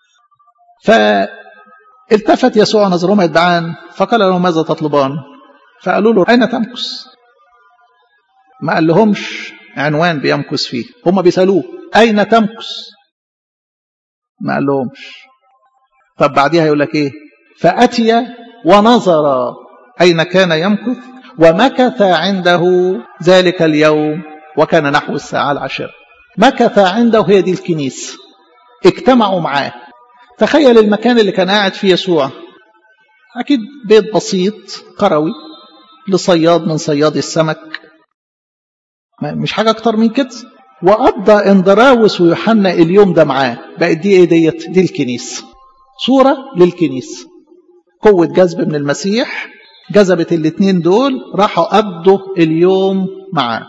فالتفت يسوع نظرهما يتبعان فقال لهم ماذا تطلبان؟ فقالوا له اين تمكث؟ ما قال لهمش عنوان بيمكث فيه، هم بيسالوه اين تمكث؟ ما قال لهمش. طب بعديها يقول لك ايه؟ فاتي ونظر اين كان يمكث ومكث عنده ذلك اليوم وكان نحو الساعه العاشره. مكث عنده، هي دي الكنيسه، اجتمعوا معاه. تخيل المكان اللي كان قاعد فيه يسوع، اكيد بيت بسيط قروي لصياد من صيادي السمك، مش حاجه اكتر من كده. وقضى اندراوس ويوحنا اليوم ده معاه. بقت دي ايه ديت؟ دي الكنيسه، صوره للكنيسه. قوه جذب من المسيح جذبت الاثنين دول، راحوا قضوا اليوم معاه.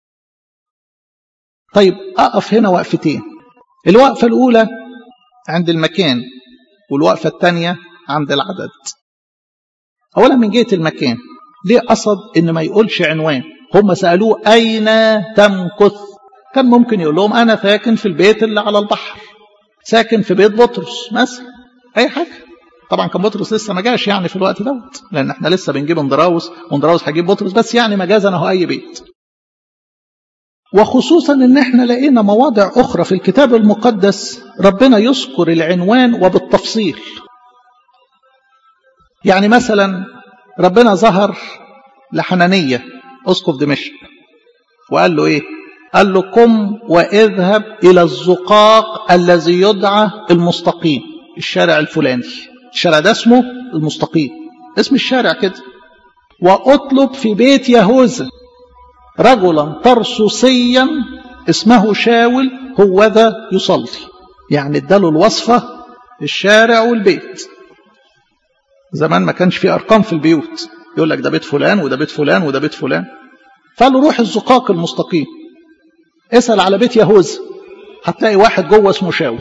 طيب اقف هنا وقفتين. الوقفه الاولى عند المكان، والوقفه الثانيه عند العدد. اولا من جهه المكان، ليه قصد ان ما يقولش عنوان؟ هم سالوه اين تمكث؟ كان ممكن يقول لهم انا ساكن في البيت اللي على البحر، ساكن في بيت بطرس مثلا، اي حاجه. طبعا كان بطرس لسه ما جاش يعني في الوقت دوت، لان احنا لسه بنجيب اندراوس واندراوس هيجيب بطرس، بس يعني مجازا اهو اي بيت. وخصوصا ان احنا لقينا مواضع اخرى في الكتاب المقدس ربنا يذكر العنوان وبالتفصيل. يعني مثلا ربنا ظهر لحنانية اسقف دمشق وقال له ايه؟ قال له قم واذهب الى الزقاق الذي يدعى المستقيم، الشارع الفلاني، الشارع ده اسمه المستقيم، اسم الشارع كده. واطلب في بيت يهوذا رجلا ترسوسيا اسمه شاول هو ذا يصلي. يعني اداله الوصفة، الشارع والبيت. زمان ما كانش في ارقام في البيوت، يقول لك ده بيت فلان وده بيت فلان وده بيت فلان. فقال له روح الزقاق المستقيم، اسأل على بيت يهوذا، هتلاقي واحد جوه اسمه شاول.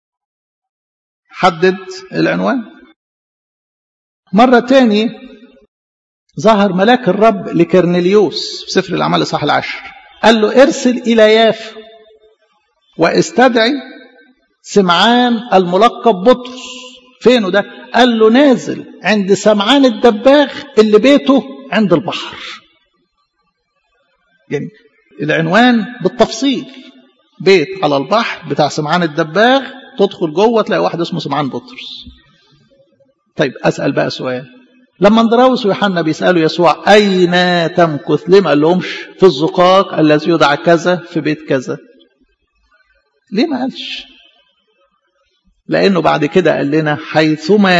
حدد العنوان. مرة تاني ظهر ملاك الرب لكرنيليوس في سفر الأعمال الإصحاح العاشر، قال له ارسل إلى يافا واستدعي سمعان الملقب بطرس. فينه ده؟ قال له نازل عند سمعان الدباغ اللي بيته عند البحر. يعني العنوان بالتفصيل، بيت على البحر بتاع سمعان الدباغ، تدخل جوه تلاقي واحد اسمه سمعان بطرس. طيب أسأل بقى سؤال، لما اندراوس ويوحنا بيسألوا يسوع أين تمكث، ليه ما قال لهمش في الزقاق الذي يدعى كذا في بيت كذا؟ ليه ما قالش؟ لأنه بعد كده قال لنا حيثما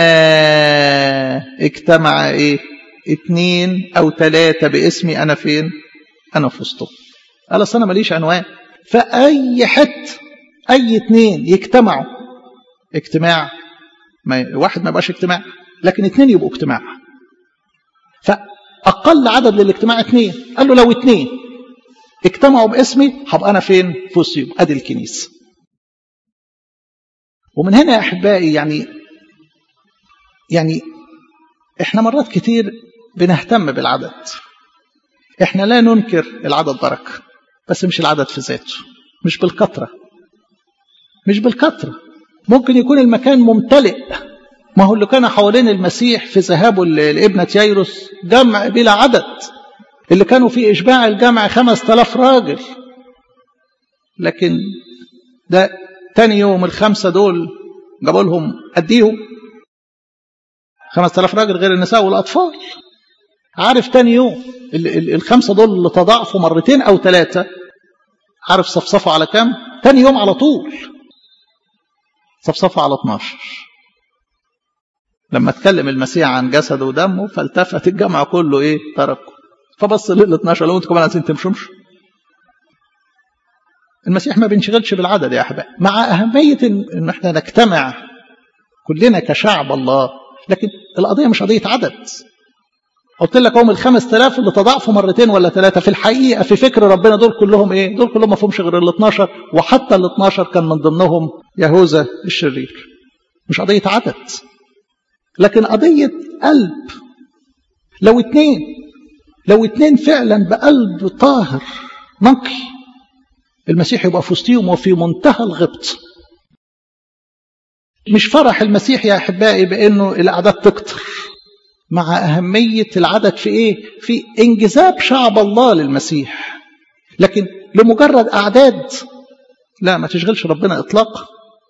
اجتمع ايه اتنين أو ثلاثة باسمي أنا فين؟ أنا في وسطهم. قال أصل أنا ماليش عنوان، فأي حت أي اتنين يجتمعوا اجتماع، ما واحد ما يبقاش اجتماع، لكن اتنين يبقوا اجتماع. فأقل عدد للاجتماع اتنين. قال له لو اتنين اجتمعوا باسمي هبقى أنا فين؟ في وسطهم. أدي الكنيسة. ومن هنا يا أحبائي يعني يعني احنا مرات كتير بنهتم بالعدد. احنا لا ننكر العدد بركة، بس مش العدد في ذاته، مش بالكثرة، مش بالكثرة. ممكن يكون المكان ممتلئ. ما هو اللي كان حوالين المسيح في ذهابه لابنة يايروس جمع بلا عدد، اللي كانوا في إشباع الجمع خمس تلاف راجل. لكن ده تاني يوم الخمسة دول جابوا لهم أديهم خمس تلاف راجل غير النساء والأطفال. عارف تاني يوم الخمسة دول اللي تضاعفوا مرتين أو ثلاثة، عارف صفصفوا على كام؟ تاني يوم على طول صفصفوا على اتناشر. لما اتكلم المسيح عن جسده ودمه فالتفت الجمع كله ايه؟ تركوا. فبص لل اتناشر لو انتوا كمان عايزين تمشومش. المسيح ما بينشغلش بالعدد يا احبائي، مع اهميه ان احنا نجتمع كلنا كشعب الله، لكن القضيه مش قضيه عدد. قلت لك هم الخمس تلاف اللي تضاعفوا مرتين ولا ثلاثه، في الحقيقه في فكر ربنا دول كلهم ايه؟ دول كلهم ما فيهمش غير ال اتناشر، وحتى ال اتناشر كان من ضمنهم يهوذا الشرير. مش قضيه عدد، لكن قضيه قلب. لو اتنين لو اتنين فعلا بقلب طاهر نقي، المسيح يبقى في وسطهم وفي منتهى الغبط. مش فرح المسيح يا أحبائي بأنه الأعداد تكتر، مع أهمية العدد في إيه؟ في انجذاب شعب الله للمسيح. لكن لمجرد أعداد لا، ما تشغلش ربنا إطلاقا.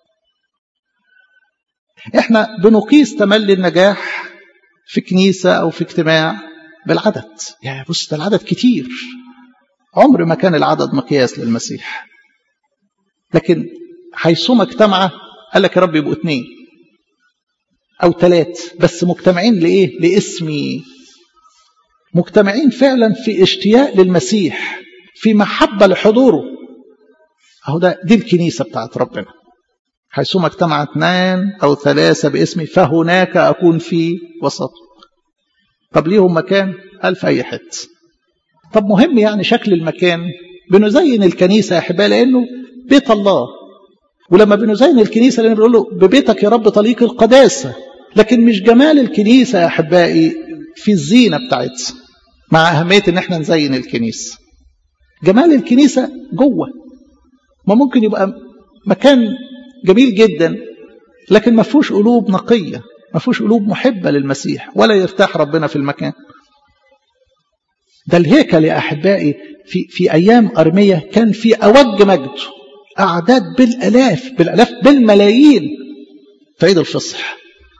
إحنا بنقيس تملي النجاح في كنيسة أو في اجتماع بالعدد. يعني بص ده العدد كتير، عمر ما كان العدد مقياس للمسيح. لكن حيثما اجتمع قال لك يا رب يبقوا اثنين أو ثلاث، بس مجتمعين لإيه؟ لاسمي، مجتمعين فعلا في اشتياق للمسيح، في محبة لحضوره. أهو ده دي الكنيسة بتاعت ربنا. حيثما اجتمع اثنان أو ثلاثة باسمي فهناك أكون في وسط. طب ليهم مكان؟ قال في أي حته. طب مهم يعني شكل المكان. بنزين الكنيسة يا أحبائي لأنه بيت الله، ولما بنزين الكنيسة لأنه بنقول له ببيتك يا رب طليق القداسة. لكن مش جمال الكنيسة يا أحبائي في الزينة بتاعتها، مع أهمية إن احنا نزين الكنيسة. جمال الكنيسة جوه. ما ممكن يبقى مكان جميل جدا لكن ما فيهوش قلوب نقية، ما فيهوش قلوب محبة للمسيح، ولا يرتاح ربنا في المكان. ده الهيكل يا أحبائي في, في أيام أرمية كان في أوج مجده، أعداد بالألاف بالألاف بالملايين في عيد الفصح،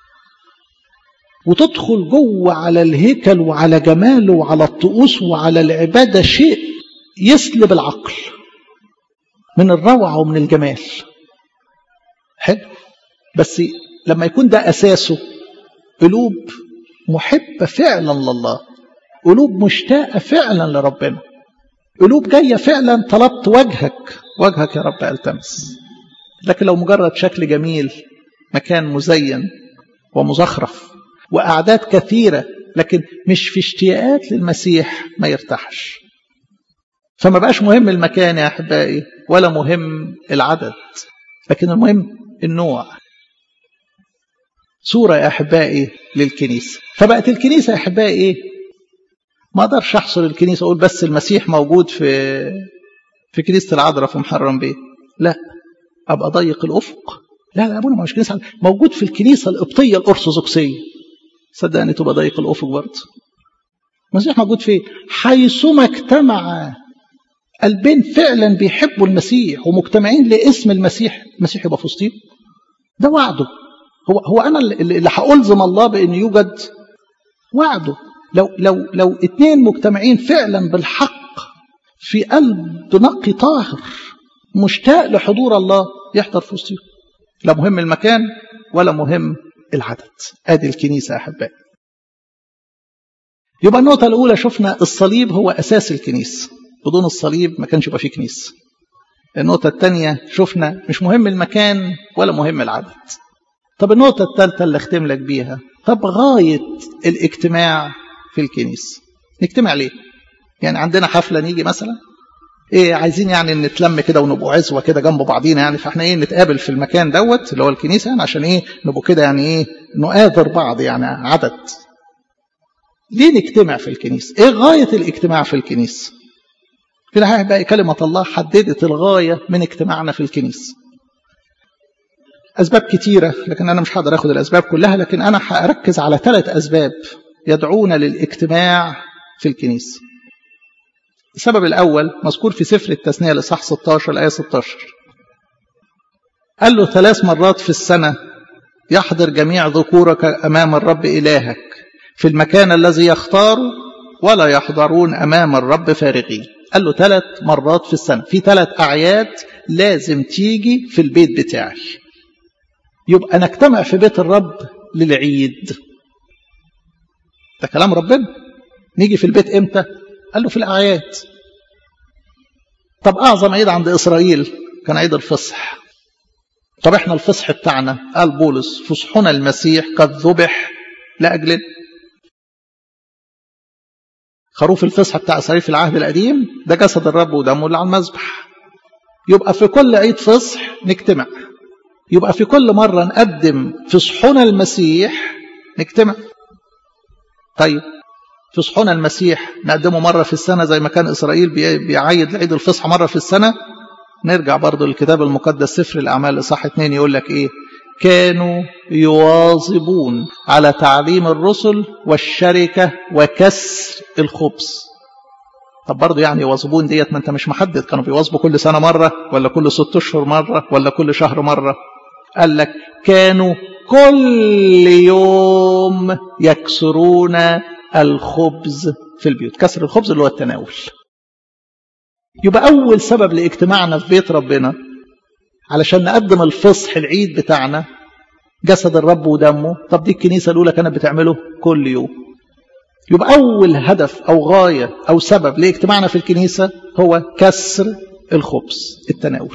وتدخل جوه على الهيكل وعلى جماله وعلى الطقوس وعلى العبادة، شيء يسلب العقل من الروعة ومن الجمال. حلو، بس لما يكون ده أساسه قلوب محبة فعلا لله، قلوب مشتاقة فعلا لربنا، قلوب جاية فعلا طلبت وجهك وجهك يا رب ألتمس. لكن لو مجرد شكل جميل، مكان مزين ومزخرف وأعداد كثيرة، لكن مش في اشتياقات للمسيح، ما يرتاحش. فما بقاش مهم المكان يا أحبائي ولا مهم العدد، لكن المهم النوع. صورة يا أحبائي للكنيسة. فبقت الكنيسة يا أحبائي إيه؟ ما أقدرش أحصر الكنيسة أقول بس المسيح موجود في في كنيسة العذراء في محرم بيه، لا، أبقى ضيق الأفق. لا لا أبونا مش كنيسة، موجود في الكنيسة القبطية الأرثوذكسية، صدقني تبقى ضيق الأفق برضه. المسيح موجود فيه حيثما اجتمع قلبين فعلا بيحبوا المسيح ومجتمعين لاسم المسيح، المسيح يبقى في وسطهم. ده وعده. هو هو أنا اللي هألزم الله بأن يوجد وعده. لو لو لو اتنين مجتمعين فعلا بالحق في قلب نقي طاهر مشتاق لحضور الله، يحضر في وسطهم. لا مهم المكان ولا مهم العدد. ادي الكنيسة يا أحبائي. يبقى النقطة الأولى شفنا الصليب هو أساس الكنيسة، بدون الصليب ما كانش يبقى فيه كنيسة. النقطة الثانية شفنا مش مهم المكان ولا مهم العدد. طب النقطة الثالثة اللي اختم لك بيها، طب غاية الاجتماع في الكنيسة نجتمع ليه؟ يعني عندنا حفلة نيجي مثلا ايه، عايزين يعني نتلم كده ونبقوا عزوة كده جنب بعضينا يعني، فاحنا ايه نتقابل في المكان دوت اللي هو الكنيسة يعني، عشان ايه نبقوا كده يعني ايه نؤاذر بعض يعني عدد. ليه نجتمع في الكنيسة؟ ايه غاية الاجتماع في الكنيسة؟ في الحقيقة بقى كلمة الله حددت الغاية من اجتماعنا في الكنيسة. أسباب كتيرة، لكن أنا مش هقدر أخذ الأسباب كلها، لكن أنا هأركز على ثلاث أسباب يدعونا للاجتماع في الكنيسة. السبب الأول مذكور في سفر التثنية الإصحاح ستة عشر الآية ستة عشر، قال له ثلاث مرات في السنة يحضر جميع ذكورك أمام الرب إلهك في المكان الذي يختار، ولا يحضرون أمام الرب فارغين. قال له ثلاث مرات في السنة، في ثلاث أعياد لازم تيجي في البيت بتاعي. يبقى نجتمع في بيت الرب للعيد، ده كلام ربنا. نيجي في البيت امتى؟ قال له في الأعياد. طب أعظم عيد عند إسرائيل كان عيد الفصح. طب احنا الفصح بتاعنا قال بولس فصحنا المسيح قد ذبح لأجلنا. خروف الفصح بتاع إسرائيل في العهد القديم ده جسد الرب ودمه اللي على المذبح. يبقى في كل عيد فصح نجتمع، يبقى في كل مرة نقدم فصحنا المسيح نجتمع. طيب فصحنا المسيح نقدمه مرة في السنة زي ما كان إسرائيل بيعيد لعيد الفصح مرة في السنة. نرجع برضو للكتاب المقدس سفر الأعمال إصحاح اتنين يقول لك إيه؟ كانوا يواظبون على تعليم الرسل والشركة وكسر الخبز. طب برضو يعني يواظبون ديت ما انت مش محدد، كانوا بيواظبوا كل سنة مرة ولا كل ست اشهر مرة ولا كل شهر مرة؟ قال لك كانوا كل يوم يكسرون الخبز في البيوت. كسر الخبز اللي هو التناول. يبقى أول سبب لاجتماعنا في بيت ربنا علشان نقدم الفصح العيد بتاعنا جسد الرب ودمه. طب دي الكنيسة الأولى كانت بتعمله كل يوم. يبقى أول هدف أو غاية أو سبب لاجتماعنا في الكنيسة هو كسر الخبز، التناول.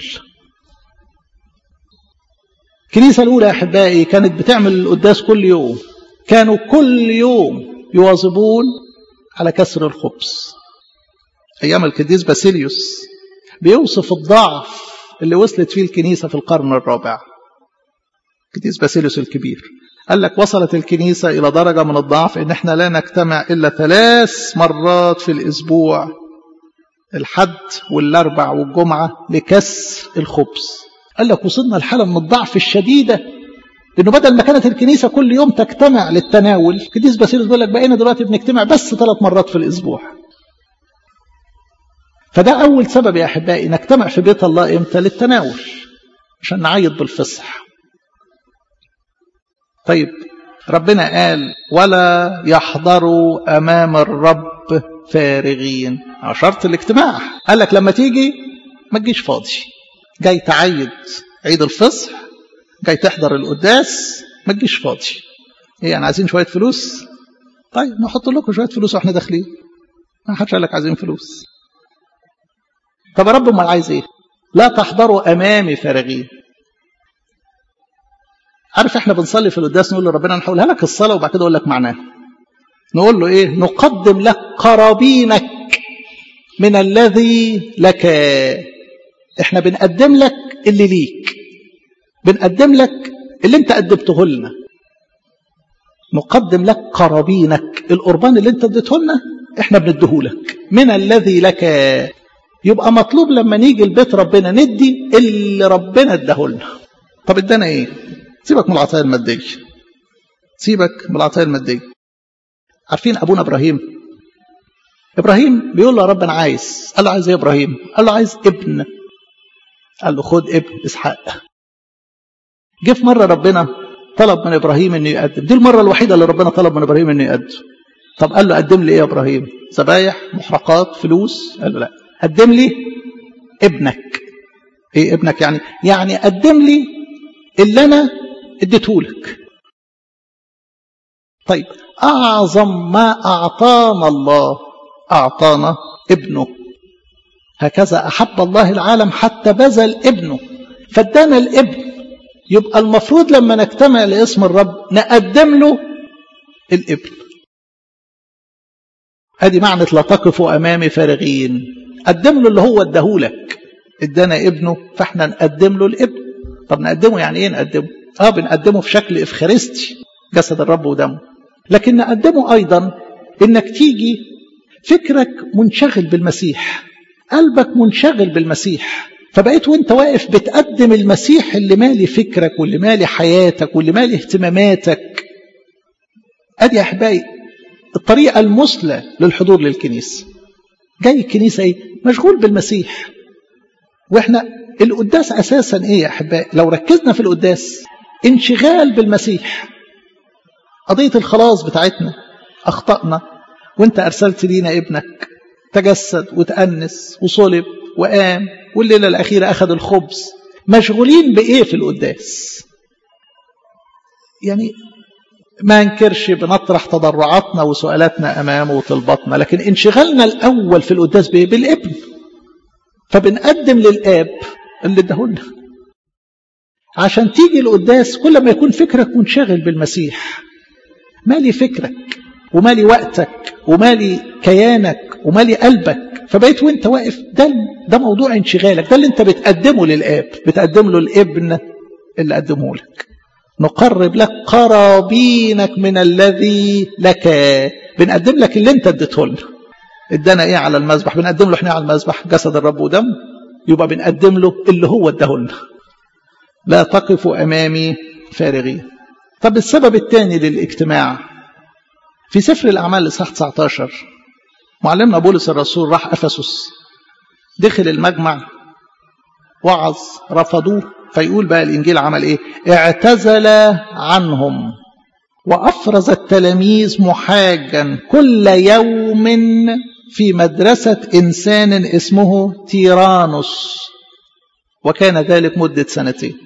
الكنيسة الأولى يا أحبائي كانت بتعمل القداس كل يوم، كانوا كل يوم يواظبون على كسر الخبز. أيام القديس باسيليوس بيوصف الضعف اللي وصلت فيه الكنيسة في القرن الرابع. القديس باسيليوس الكبير قال لك وصلت الكنيسة إلى درجة من الضعف إن احنا لا نجتمع إلا ثلاث مرات في الأسبوع، الحد والأربع والجمعة، لكسر الخبز. قال لك وصلنا لحالة من الضعف الشديدة، لأنه بدل ما كانت الكنيسة كل يوم تجتمع للتناول، القديس باسيليوس بيقول لك بقينا دلوقتي بنجتمع بس ثلاث مرات في الأسبوع. فده أول سبب يا أحبائي نجتمع في بيت الله إمتى؟ للتناول، عشان نعيد بالفصح. طيب ربنا قال ولا يحضروا أمام الرب فارغين، شرط الاجتماع. قال لك لما تيجي ما تجيش فاضي، جاي تعيد عيد الفصح، جاي تحضر القداس، ما تجيش فاضي. ايه يعني عايزين شوية فلوس؟ طيب نحط لكم شوية فلوس واحنا داخلين، ما حدش قال لك عايزين فلوس. طب يا رب امال عايز ايه؟ لا تحضروا امامي فارغين. عارف احنا بنصلي في القداس نقول لربنا نحولها لك الصلاة وبعد كده اقول لك معناها. نقول له ايه؟ نقدم لك قرابينك من الذي لك. احنا بنقدم لك اللي ليك، بنقدم لك اللي انت قدمته لنا. نقدم لك قرابينك، القربان اللي انت اديته لنا احنا بنديه لك من الذي لك. يبقى مطلوب لما نيجي البيت ربنا ندي اللي ربنا اداه لنا. طب ادانا ايه؟ سيبك من العطايا الماديه، سيبك من العطايا الماديه. عارفين ابونا ابراهيم؟ ابراهيم بيقول له يا رب انا عايز. قال له عايز ايه يا ابراهيم؟ قال له عايز ابن. قال له خد ابن اسحاق. جه في مره ربنا طلب من ابراهيم انه يقدم، دي المره الوحيده اللي ربنا طلب من ابراهيم انه يقدم. طب قال له قدم لي ايه يا ابراهيم؟ ذبايح، محرقات، فلوس؟ قال له لا، قدم لي ابنك. ايه ابنك يعني؟ يعني قدم لي اللي انا اديته لك. طيب اعظم ما اعطانا الله اعطانا ابنه. هكذا احب الله العالم حتى بذل ابنه، فادانا الابن. يبقى المفروض لما نجتمع لاسم الرب نقدم له الابن. ادي معنى لا تقفوا امامي فارغين. قدم له اللي هو اداهولك، ادانا ابنه فاحنا نقدم له الابن. طب نقدمه يعني ايه نقدمه؟ اه بنقدمه في شكل افخارستي، جسد الرب ودمه. لكن نقدمه ايضا انك تيجي فكرك منشغل بالمسيح، قلبك منشغل بالمسيح، فبقيت وانت واقف بتقدم المسيح اللي مالي فكرك واللي مالي حياتك واللي مالي اهتماماتك. ادي يا احبائي الطريقه المثلى للحضور للكنيسه. جاي الكنيسه ايه؟ مشغول بالمسيح. واحنا القداس اساسا ايه يا احبائي؟ لو ركزنا في القداس انشغال بالمسيح، قضيه الخلاص بتاعتنا. اخطأنا وانت ارسلت لينا ابنك، تجسد وتأنس وصلب وقام، والليله الاخيره اخذ الخبز. مشغولين بايه في القداس؟ يعني ما انكرش بنطرح تضرعاتنا وسؤالاتنا امامه وطلباتنا، لكن انشغالنا الاول في القداس بايه؟ بالابن. فبنقدم للاب اللي اداهولنا. عشان تيجي القداس كل ما يكون فكرك منشغل بالمسيح، مالي فكرك ومالي وقتك ومالي كيانك ومالي قلبك، فبقيت وانت واقف ده ده موضوع انشغالك، ده اللي انت بتقدمه للاب، بتقدم له الابن اللي قدمه لك. نقرب لك قرابينك من الذي لك. بنقدم لك اللي انت اديته لنا. ادانا ايه على المذبح؟ بنقدم له احنا على المذبح جسد الرب ودم، يبقى بنقدم له اللي هو اداه لنا. لا تقفوا امامي فارغين. طب السبب الثاني للاجتماع في سفر الاعمال الاصحاح تسعة عشر، معلمنا بولس الرسول راح افسس، دخل المجمع وعظ، رفضوه. فيقول بقى الانجيل عمل ايه؟ اعتزل عنهم وافرز التلاميذ محاجا كل يوم في مدرسة انسان اسمه تيرانوس، وكان ذلك مدة سنتين.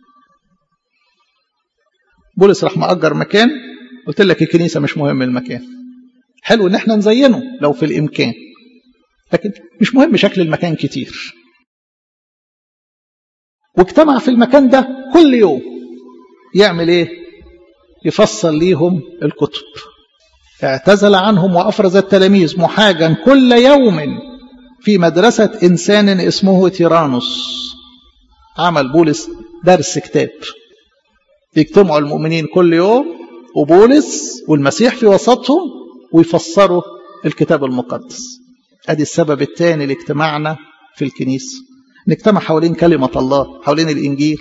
بولس راح مأجر مكان. قلت لك الكنيسة مش مهم المكان، حلو ان احنا نزينه لو في الامكان، لكن مش مهم شكل المكان كتير. واجتمع في المكان ده كل يوم. يعمل ايه؟ يفصل ليهم الكتب. اعتزل عنهم وافرز التلاميذ محاجا كل يوم في مدرسة انسان اسمه تيرانوس. عمل بولس درس كتاب، يجتمعوا المؤمنين كل يوم وبولس والمسيح في وسطهم ويفسروا الكتاب المقدس. ادي السبب الثاني لاجتماعنا في الكنيسة، نجتمع حوالين كلمة الله، حوالين الإنجيل.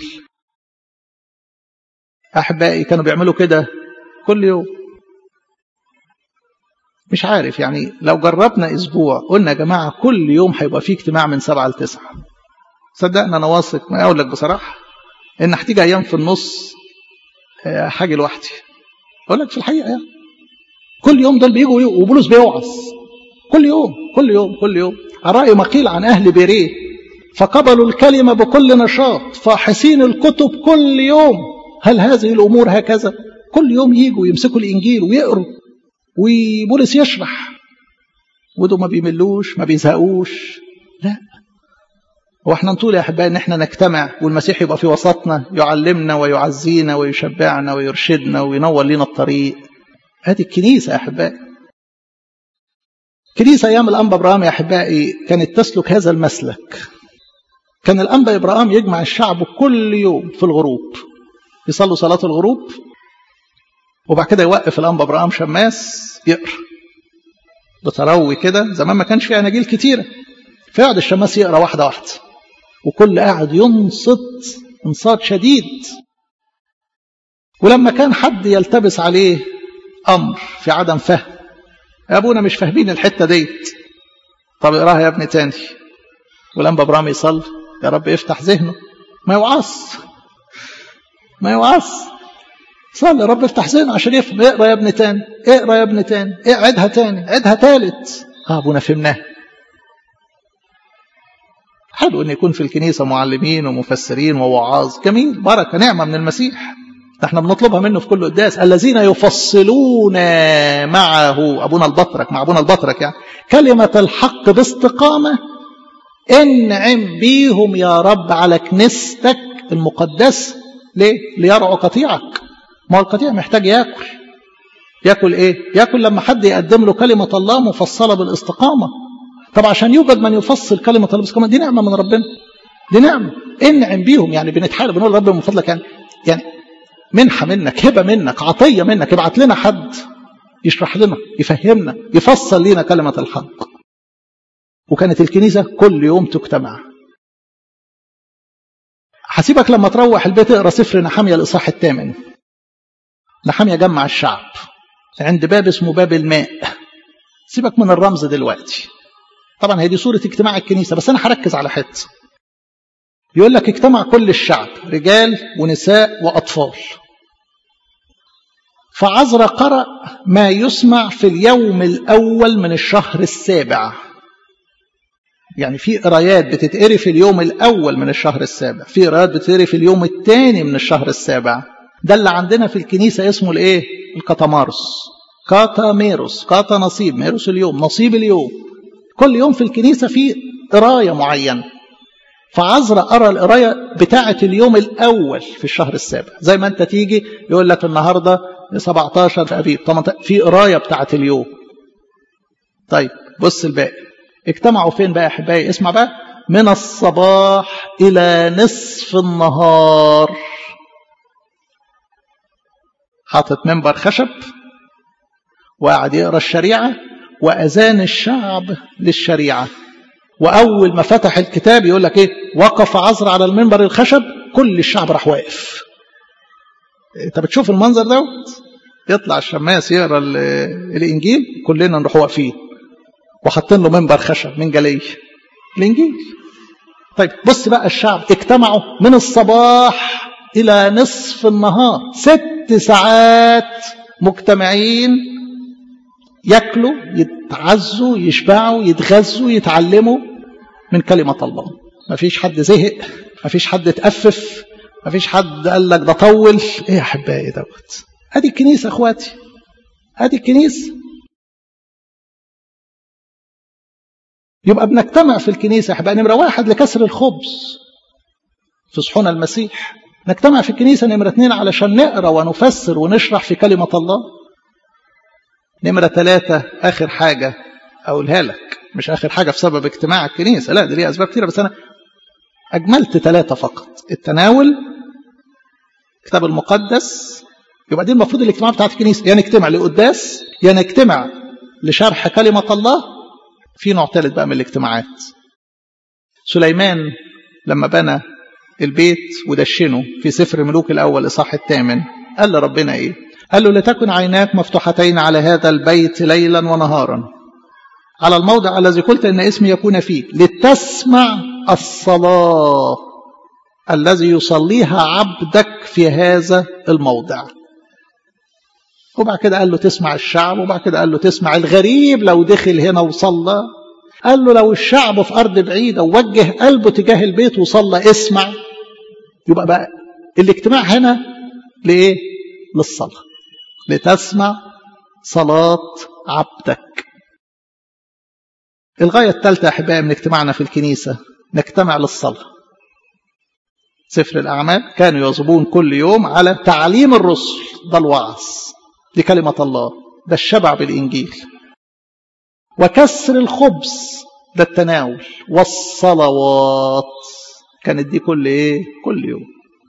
أحبائي كانوا بيعملوا كده كل يوم. مش عارف يعني لو جربنا اسبوع قلنا يا جماعه كل يوم هيبقى فيه اجتماع من سبعة لتسعة، صدقنا انا واثق، ما اقول لك بصراحه ان هتيجي ايام في النص حاجه لوحدي. اقول لك في الحقيقه يعني كل يوم دول بيجوا وبولس بيوعظ كل يوم كل يوم كل يوم. على رأي ما قيل عن اهل بيريه، فقبلوا الكلمه بكل نشاط فاحصين الكتب كل يوم. هل هذه الامور هكذا؟ كل يوم يجوا يمسكوا الانجيل ويقروا وبولس يشرح، ودول ما بيملوش ما بيزهقوش. لا، هو احنا نطول يا احبائي ان احنا نجتمع والمسيح يبقى في وسطنا يعلمنا ويعزينا ويشبعنا ويرشدنا وينور لنا الطريق. هذه الكنيسه يا احبائي. كنيسه ايام الانبا ابراهام يا احبائي كانت تسلك هذا المسلك. كان الانبا ابراهام يجمع الشعب كل يوم في الغروب يصلوا صلاه الغروب، وبعد كده يوقف الانبا ابراهام شماس يقرا بتروي كده. زمان ما كانش في اناجيل كتيره، فيقعد الشماس يقرا واحده واحده وكل قاعد ينصت انصات شديد. ولما كان حد يلتبس عليه امر في عدم فهم، يا ابونا مش فاهمين الحته ديت، طب اقراها يا ابني تاني. والانبا ابراهام يصلي يا رب افتح ذهنه، ما يوعظ ما يوعظ صلي يا رب افتح ذهنه عشان يفهم. اقرا يا ابني تاني، اقرا يا ابني تاني، اعدها تاني، عدها تالت. اه ابونا فهمناه. حلو ان يكون في الكنيسه معلمين ومفسرين ووعاظ، جميل، بركه، نعمه من المسيح. احنا بنطلبها منه في كل قداس، الذين يفصلون معه ابونا البطرك، مع ابونا البطرك يعني كلمه الحق باستقامه، انعم بيهم يا رب على كنيستك المقدسه. ليه؟ ليرعوا قطيعك. ما هو القطيع محتاج ياكل. ياكل ايه؟ ياكل لما حد يقدم له كلمه الله مفصله بالاستقامه. طب عشان يوجد من يفصل كلمه الله بالاستقامه، دي نعمه من ربنا، دي نعمه. انعم بيهم يعني بنتحارب بنقول رب من فضلك يعني يعني منحه منك، هبه منك، عطيه منك، ابعت لنا حد يشرح لنا يفهمنا يفصل لنا كلمه الحق. وكانت الكنيسه كل يوم تجتمع. حسيبك لما تروح البيت اقرا سفر نحميا الاصحاح الثامن. نحميا جمع الشعب عند باب اسمه باب الماء. سيبك من الرمز دلوقتي، طبعا هي دي صورة اجتماع الكنيسة، بس أنا هركز على حته. يقول لك اجتمع كل الشعب، رجال ونساء وأطفال. فعزرا قرأ ما يسمع في اليوم الأول من الشهر السابع. يعني في قرايات بتتقري في اليوم الأول من الشهر السابع، في قرايات بتتقري في اليوم الثاني من الشهر السابع. ده اللي عندنا في الكنيسة اسمه الايه؟ الكتامارس. كاتا ميروس، كاتا نصيب، ميروس اليوم، نصيب اليوم. كل يوم في الكنيسة في قراية معينة. فعزرا قرأ القراية بتاعة اليوم الأول في الشهر السابع. زي ما أنت تيجي يقول لك النهاردة سبعتاشر أبيب، في قراية بتاعة اليوم. طيب بص الباقي اجتمعوا فين بقى يا أحبائي؟ اسمع بقى، من الصباح إلى نصف النهار. حاطط منبر خشب وقاعد يقرأ الشريعة وأذان الشعب للشريعة. وأول ما فتح الكتاب يقول لك إيه؟ وقف عزرا على المنبر الخشب، كل الشعب راح واقف. أنت بتشوف المنظر دوت؟ يطلع الشماس يقرأ الإنجيل، كلنا نروح واقفين وحاطين له منبر خشب من جلي الإنجيل. طيب بص بقى، الشعب اجتمعوا من الصباح إلى نصف النهار، ست ساعات مجتمعين، يأكلوا يتعزوا يشبعوا يتغذوا يتعلموا من كلمة الله. ما فيش حد زهق، ما فيش حد اتأفف، ما فيش حد قال لك ده طول. ايه يا احبائي دوت؟ ادي الكنيسة اخواتي، ادي الكنيسة. يبقى بنجتمع في الكنيسة يا احبائي نمرة واحد لكسر الخبز في صحون المسيح. نجتمع في الكنيسة نمرة اثنين علشان نقرأ ونفسر ونشرح في كلمة الله. نمرة ثلاثة آخر حاجة أقولها لك، مش آخر حاجة في سبب اجتماع الكنيسة، لا دي ليه أسباب كتيرة، بس أنا أجملت ثلاثة فقط. التناول، الكتاب المقدس. يبقى دي المفروض الاجتماع بتاعت الكنيسة، يا يعني نجتمع لقداس يا يعني نجتمع لشرح كلمة الله. في نوع ثالث بقى من الاجتماعات. سليمان لما بنى البيت ودشنه في سفر ملوك الأول إصحاح الثامن قال لربنا إيه؟ قال له لتكن عيناك مفتوحتين على هذا البيت ليلا ونهارا على الموضع الذي قلت إن اسمي يكون فيه لتسمع الصلاة الذي يصليها عبدك في هذا الموضع. وبعد كده قال له تسمع الشعب، وبعد كده قال له تسمع الغريب لو دخل هنا وصلى. قال له لو الشعب في أرض بعيدة ووجه قلبه تجاه البيت وصلى اسمع. يبقى بقى الاجتماع هنا لإيه؟ للصلاة، لتسمع صلاة عبدك. الغاية الثالثة أحبائي من اجتماعنا في الكنيسة نجتمع للصلاة. سفر الأعمال كانوا يواظبون كل يوم على تعليم الرسل، ده الوعظ، دي كلمة الله، ده الشبع بالإنجيل، وكسر الخبز ده التناول، والصلوات كانت دي كل إيه؟ كل يوم.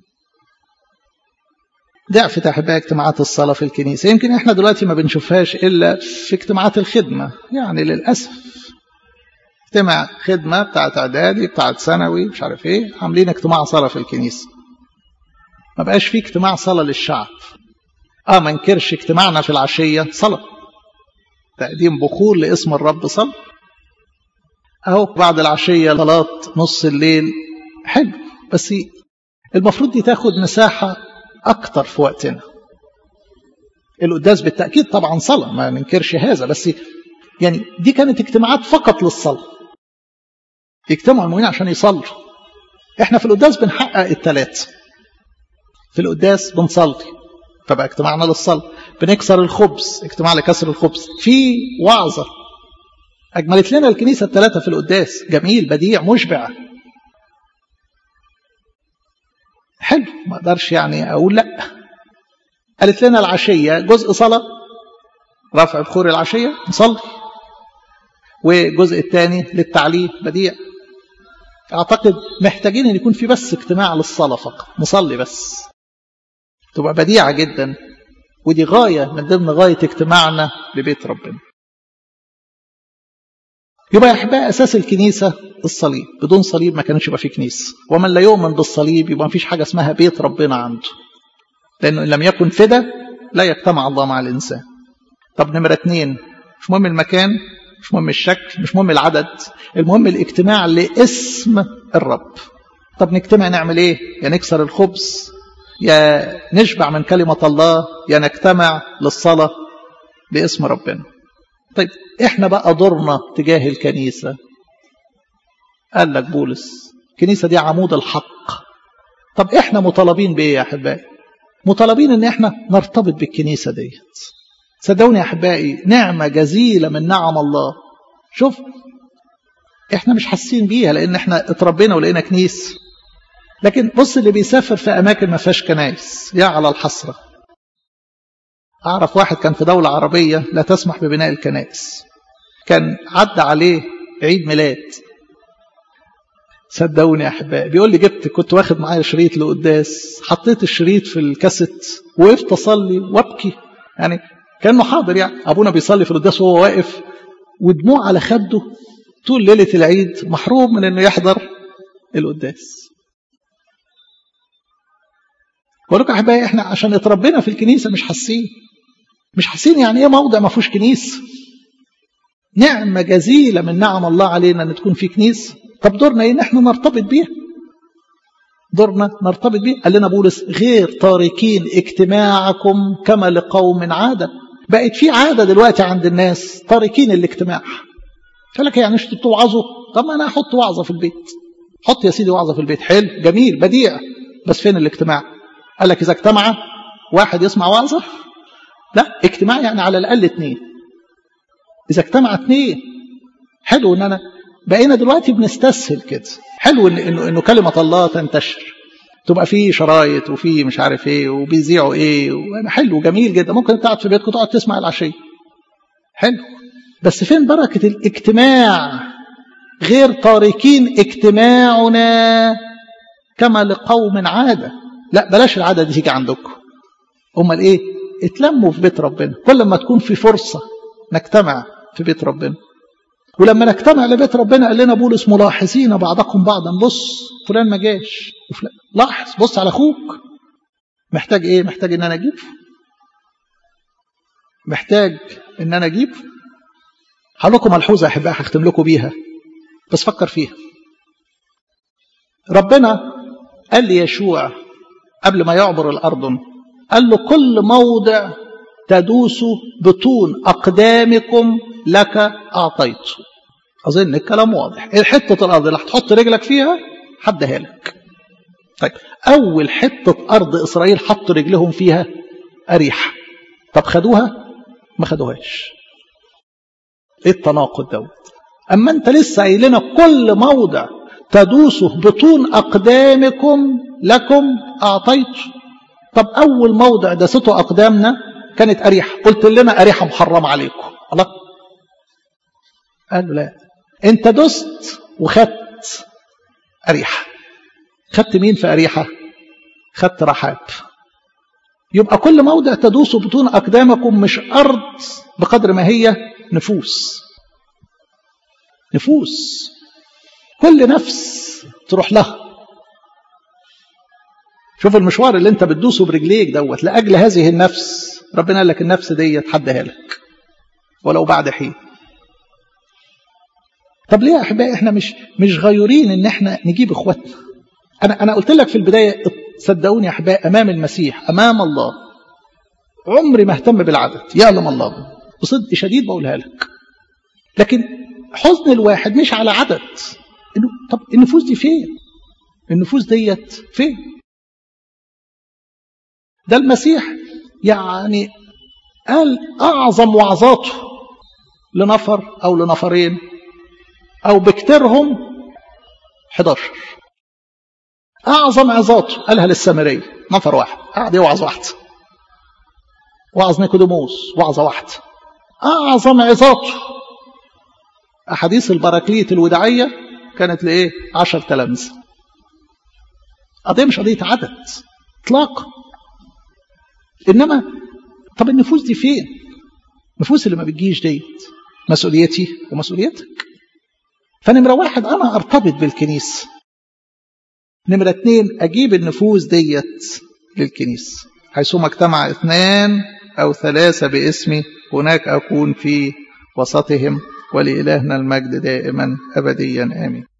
ضعفت أحبائي اجتماعات الصلاة في الكنيسة. يمكن إحنا دلوقتي ما بنشوفهاش إلا في اجتماعات الخدمة، يعني للأسف اجتماع خدمة بتاعت إعدادي بتاعت ثانوي مش عارف إيه، عاملين اجتماع صلاة في الكنيسة. ما بقاش في اجتماع صلاة للشعب. آه ما نكرش اجتماعنا في العشية صلاة، تقديم بخور لاسم الرب صلاة، أهو بعد العشية صلاة نص الليل حلو، بس المفروض دي تاخد مساحة أكتر في وقتنا. القداس بالتأكيد طبعا صلاة، ما ننكرش هذا، بس يعني دي كانت اجتماعات فقط للصلاة، يجتمعوا المؤمنين عشان يصلوا. احنا في القداس بنحقق الثلاثة، في القداس بنصلي فبقى اجتماعنا للصلاة، بنكسر الخبز اجتماع لكسر الخبز، في وعظة أجملت لنا الكنيسة الثلاثة في القداس، جميل بديع مشبع حلو، ما اقدرش يعني أقول لا. قالت لنا العشية جزء صلاة، رفع بخور العشية نصلي، والجزء الثاني للتعليم بديع. أعتقد محتاجين أن يكون في بس اجتماع للصلاة فقط، نصلي بس، تبقى بديعة جدا، ودي غاية من ضمن غاية اجتماعنا لبيت ربنا. يبقى يا أحباء أساس الكنيسة الصليب، بدون صليب ما كانش يبقى في كنيسة، ومن لا يؤمن بالصليب يبقى ما فيش حاجة اسمها بيت ربنا عنده، لأنه إن لم يكن فدا لا يجتمع الله مع الإنسان. طب نمرة اتنين، مش مهم المكان، مش مهم الشكل، مش مهم العدد، المهم الاجتماع لاسم الرب. طب نجتمع نعمل ايه؟ يا نكسر الخبز، يا نشبع من كلمة الله، يا نجتمع للصلاة باسم ربنا. طيب احنا بقى دورنا تجاه الكنيسة. قال لك بولس الكنيسة دي عمود الحق. طب احنا مطالبين بايه يا احبائي؟ مطالبين ان احنا نرتبط بالكنيسة ديت. صدقوني يا احبائي نعمة جزيلة من نعم الله. شوف احنا مش حاسين بيها لان احنا اتربينا ولقينا كنيسة، لكن بص اللي بيسافر في اماكن ما فيهاش كنايس يا على الحسرة. اعرف واحد كان في دولة عربية لا تسمح ببناء الكنائس، كان عدى عليه عيد ميلاد، صدقوني يا احبائي بيقول لي جبت كنت واخد معايا شريط لقداس، حطيت الشريط في الكاسيت وقفت اصلي وابكي، يعني كانه حاضر، يعني ابونا بيصلي في القداس وهو واقف ودموع على خده طول ليله العيد، محروم من انه يحضر القداس. بقول لكم يا احبائي احنا عشان اتربينا في الكنيسه مش حاسين مش حاسين يعني ايه موضع ما فيهوش كنيسه. نعمه جزيله من نعم الله علينا ان تكون في كنيسه. طب دورنا ايه؟ ان احنا نرتبط بيها، دورنا نرتبط بيها. قال لنا بولس غير تاركين اجتماعكم كما لقوم عاده. بقت في عاده دلوقتي عند الناس تاركين الاجتماع. قال لك يعني مش بتوعظوا؟ طب ما انا احط وعظه في البيت، حط يا سيدي وعظه في البيت، حلو جميل بديع، بس فين الاجتماع؟ قال لك اذا اجتمع واحد يسمع وعظه؟ لا، اجتماع يعني على الاقل اثنين. اذا اجتمع اثنين حلو. ان انا بقينا دلوقتي بنستسهل كده، حلو ان انه انه كلمه الله تنتشر، تبقى فيه شرايط وفيه مش عارف ايه وبيذيعوا ايه، حلو جميل جدا، ممكن تقعد في بيتك وتقعد تسمع العشيه، حلو، بس فين بركه الاجتماع؟ غير تاركين اجتماعنا كما لقوم عاده. لا بلاش العاده دي تيجي عندكم. امال ايه؟ اتلموا في بيت ربنا، كل ما تكون في فرصه نجتمع في بيت ربنا. ولما نجتمع لبيت ربنا قال لنا بولس ملاحظين بعضكم بعضا، بص فلان ما جاش وفلان، لاحظ، بص على اخوك محتاج ايه، محتاج ان انا اجيبه. محتاج ان انا اجيب. هقول لكم ملحوظه احبائي هختم لكم بيها، بس فكر فيها. ربنا قال لي يشوع قبل ما يعبر الأردن، قال له كل موضع تدوس بطون أقدامكم لك أعطيت. أظن الكلام واضح. الحتة الأرض اللي هتحط رجلك فيها حدها لك. طيب أول حتة أرض إسرائيل حطوا رجلهم فيها أريحة. طب خدوها؟ ما خدوهاش. إيه التناقض دوت؟ أما أنت لسه قايل لنا كل موضع تدوسه بطون أقدامكم لكم أعطيت. طب أول موضع دسته أقدامنا كانت أريحة، قلت لنا أريحة محرم عليكم. الله قال له لا، أنت دست وخدت أريحة. خدت مين في أريحة؟ خدت رحاب. يبقى كل موضع تدوسه بطون أقدامكم مش أرض بقدر ما هي نفوس. نفوس كل نفس تروح لها. شوف المشوار اللي انت بتدوسه برجليك دوت لأجل هذه النفس، ربنا قال لك النفس دي حدها لك ولو بعد حين. طب ليه يا احبائي احنا مش مش غيورين ان احنا نجيب اخواتنا؟ انا انا قلت لك في البدايه صدقوني يا احبائي، امام المسيح امام الله عمري ما اهتم بالعدد، يعلم الله بصدق شديد بقولها لك. لكن حزن الواحد مش على عدد، إنه طب النفوس دي فين؟ النفوس ديت فين؟ ده المسيح يعني قال أعظم وعظاته لنفر أو لنفرين أو بكترهم إحدى عشر. أعظم عظاته قالها للسامرية، نفر واحد قاعد يوعظ واحدة. وعظ نيكوديموس وعظة واحدة. أعظم عظاته أحاديث البراكليت الوداعية كانت لإيه؟ عشر تلامذة. قضية مش قضية عدد إطلاقا. إنما طب النفوس دي فين؟ النفوس اللي ما بتجيش ديت مسؤوليتي ومسؤوليتك. فنمرة واحد أنا أرتبط بالكنيسة. نمرة اتنين أجيب النفوس ديت للكنيسة. حيثما اجتمع اثنان أو ثلاثة باسمي هناك أكون في وسطهم، ولإلهنا المجد دائما أبديا آمين.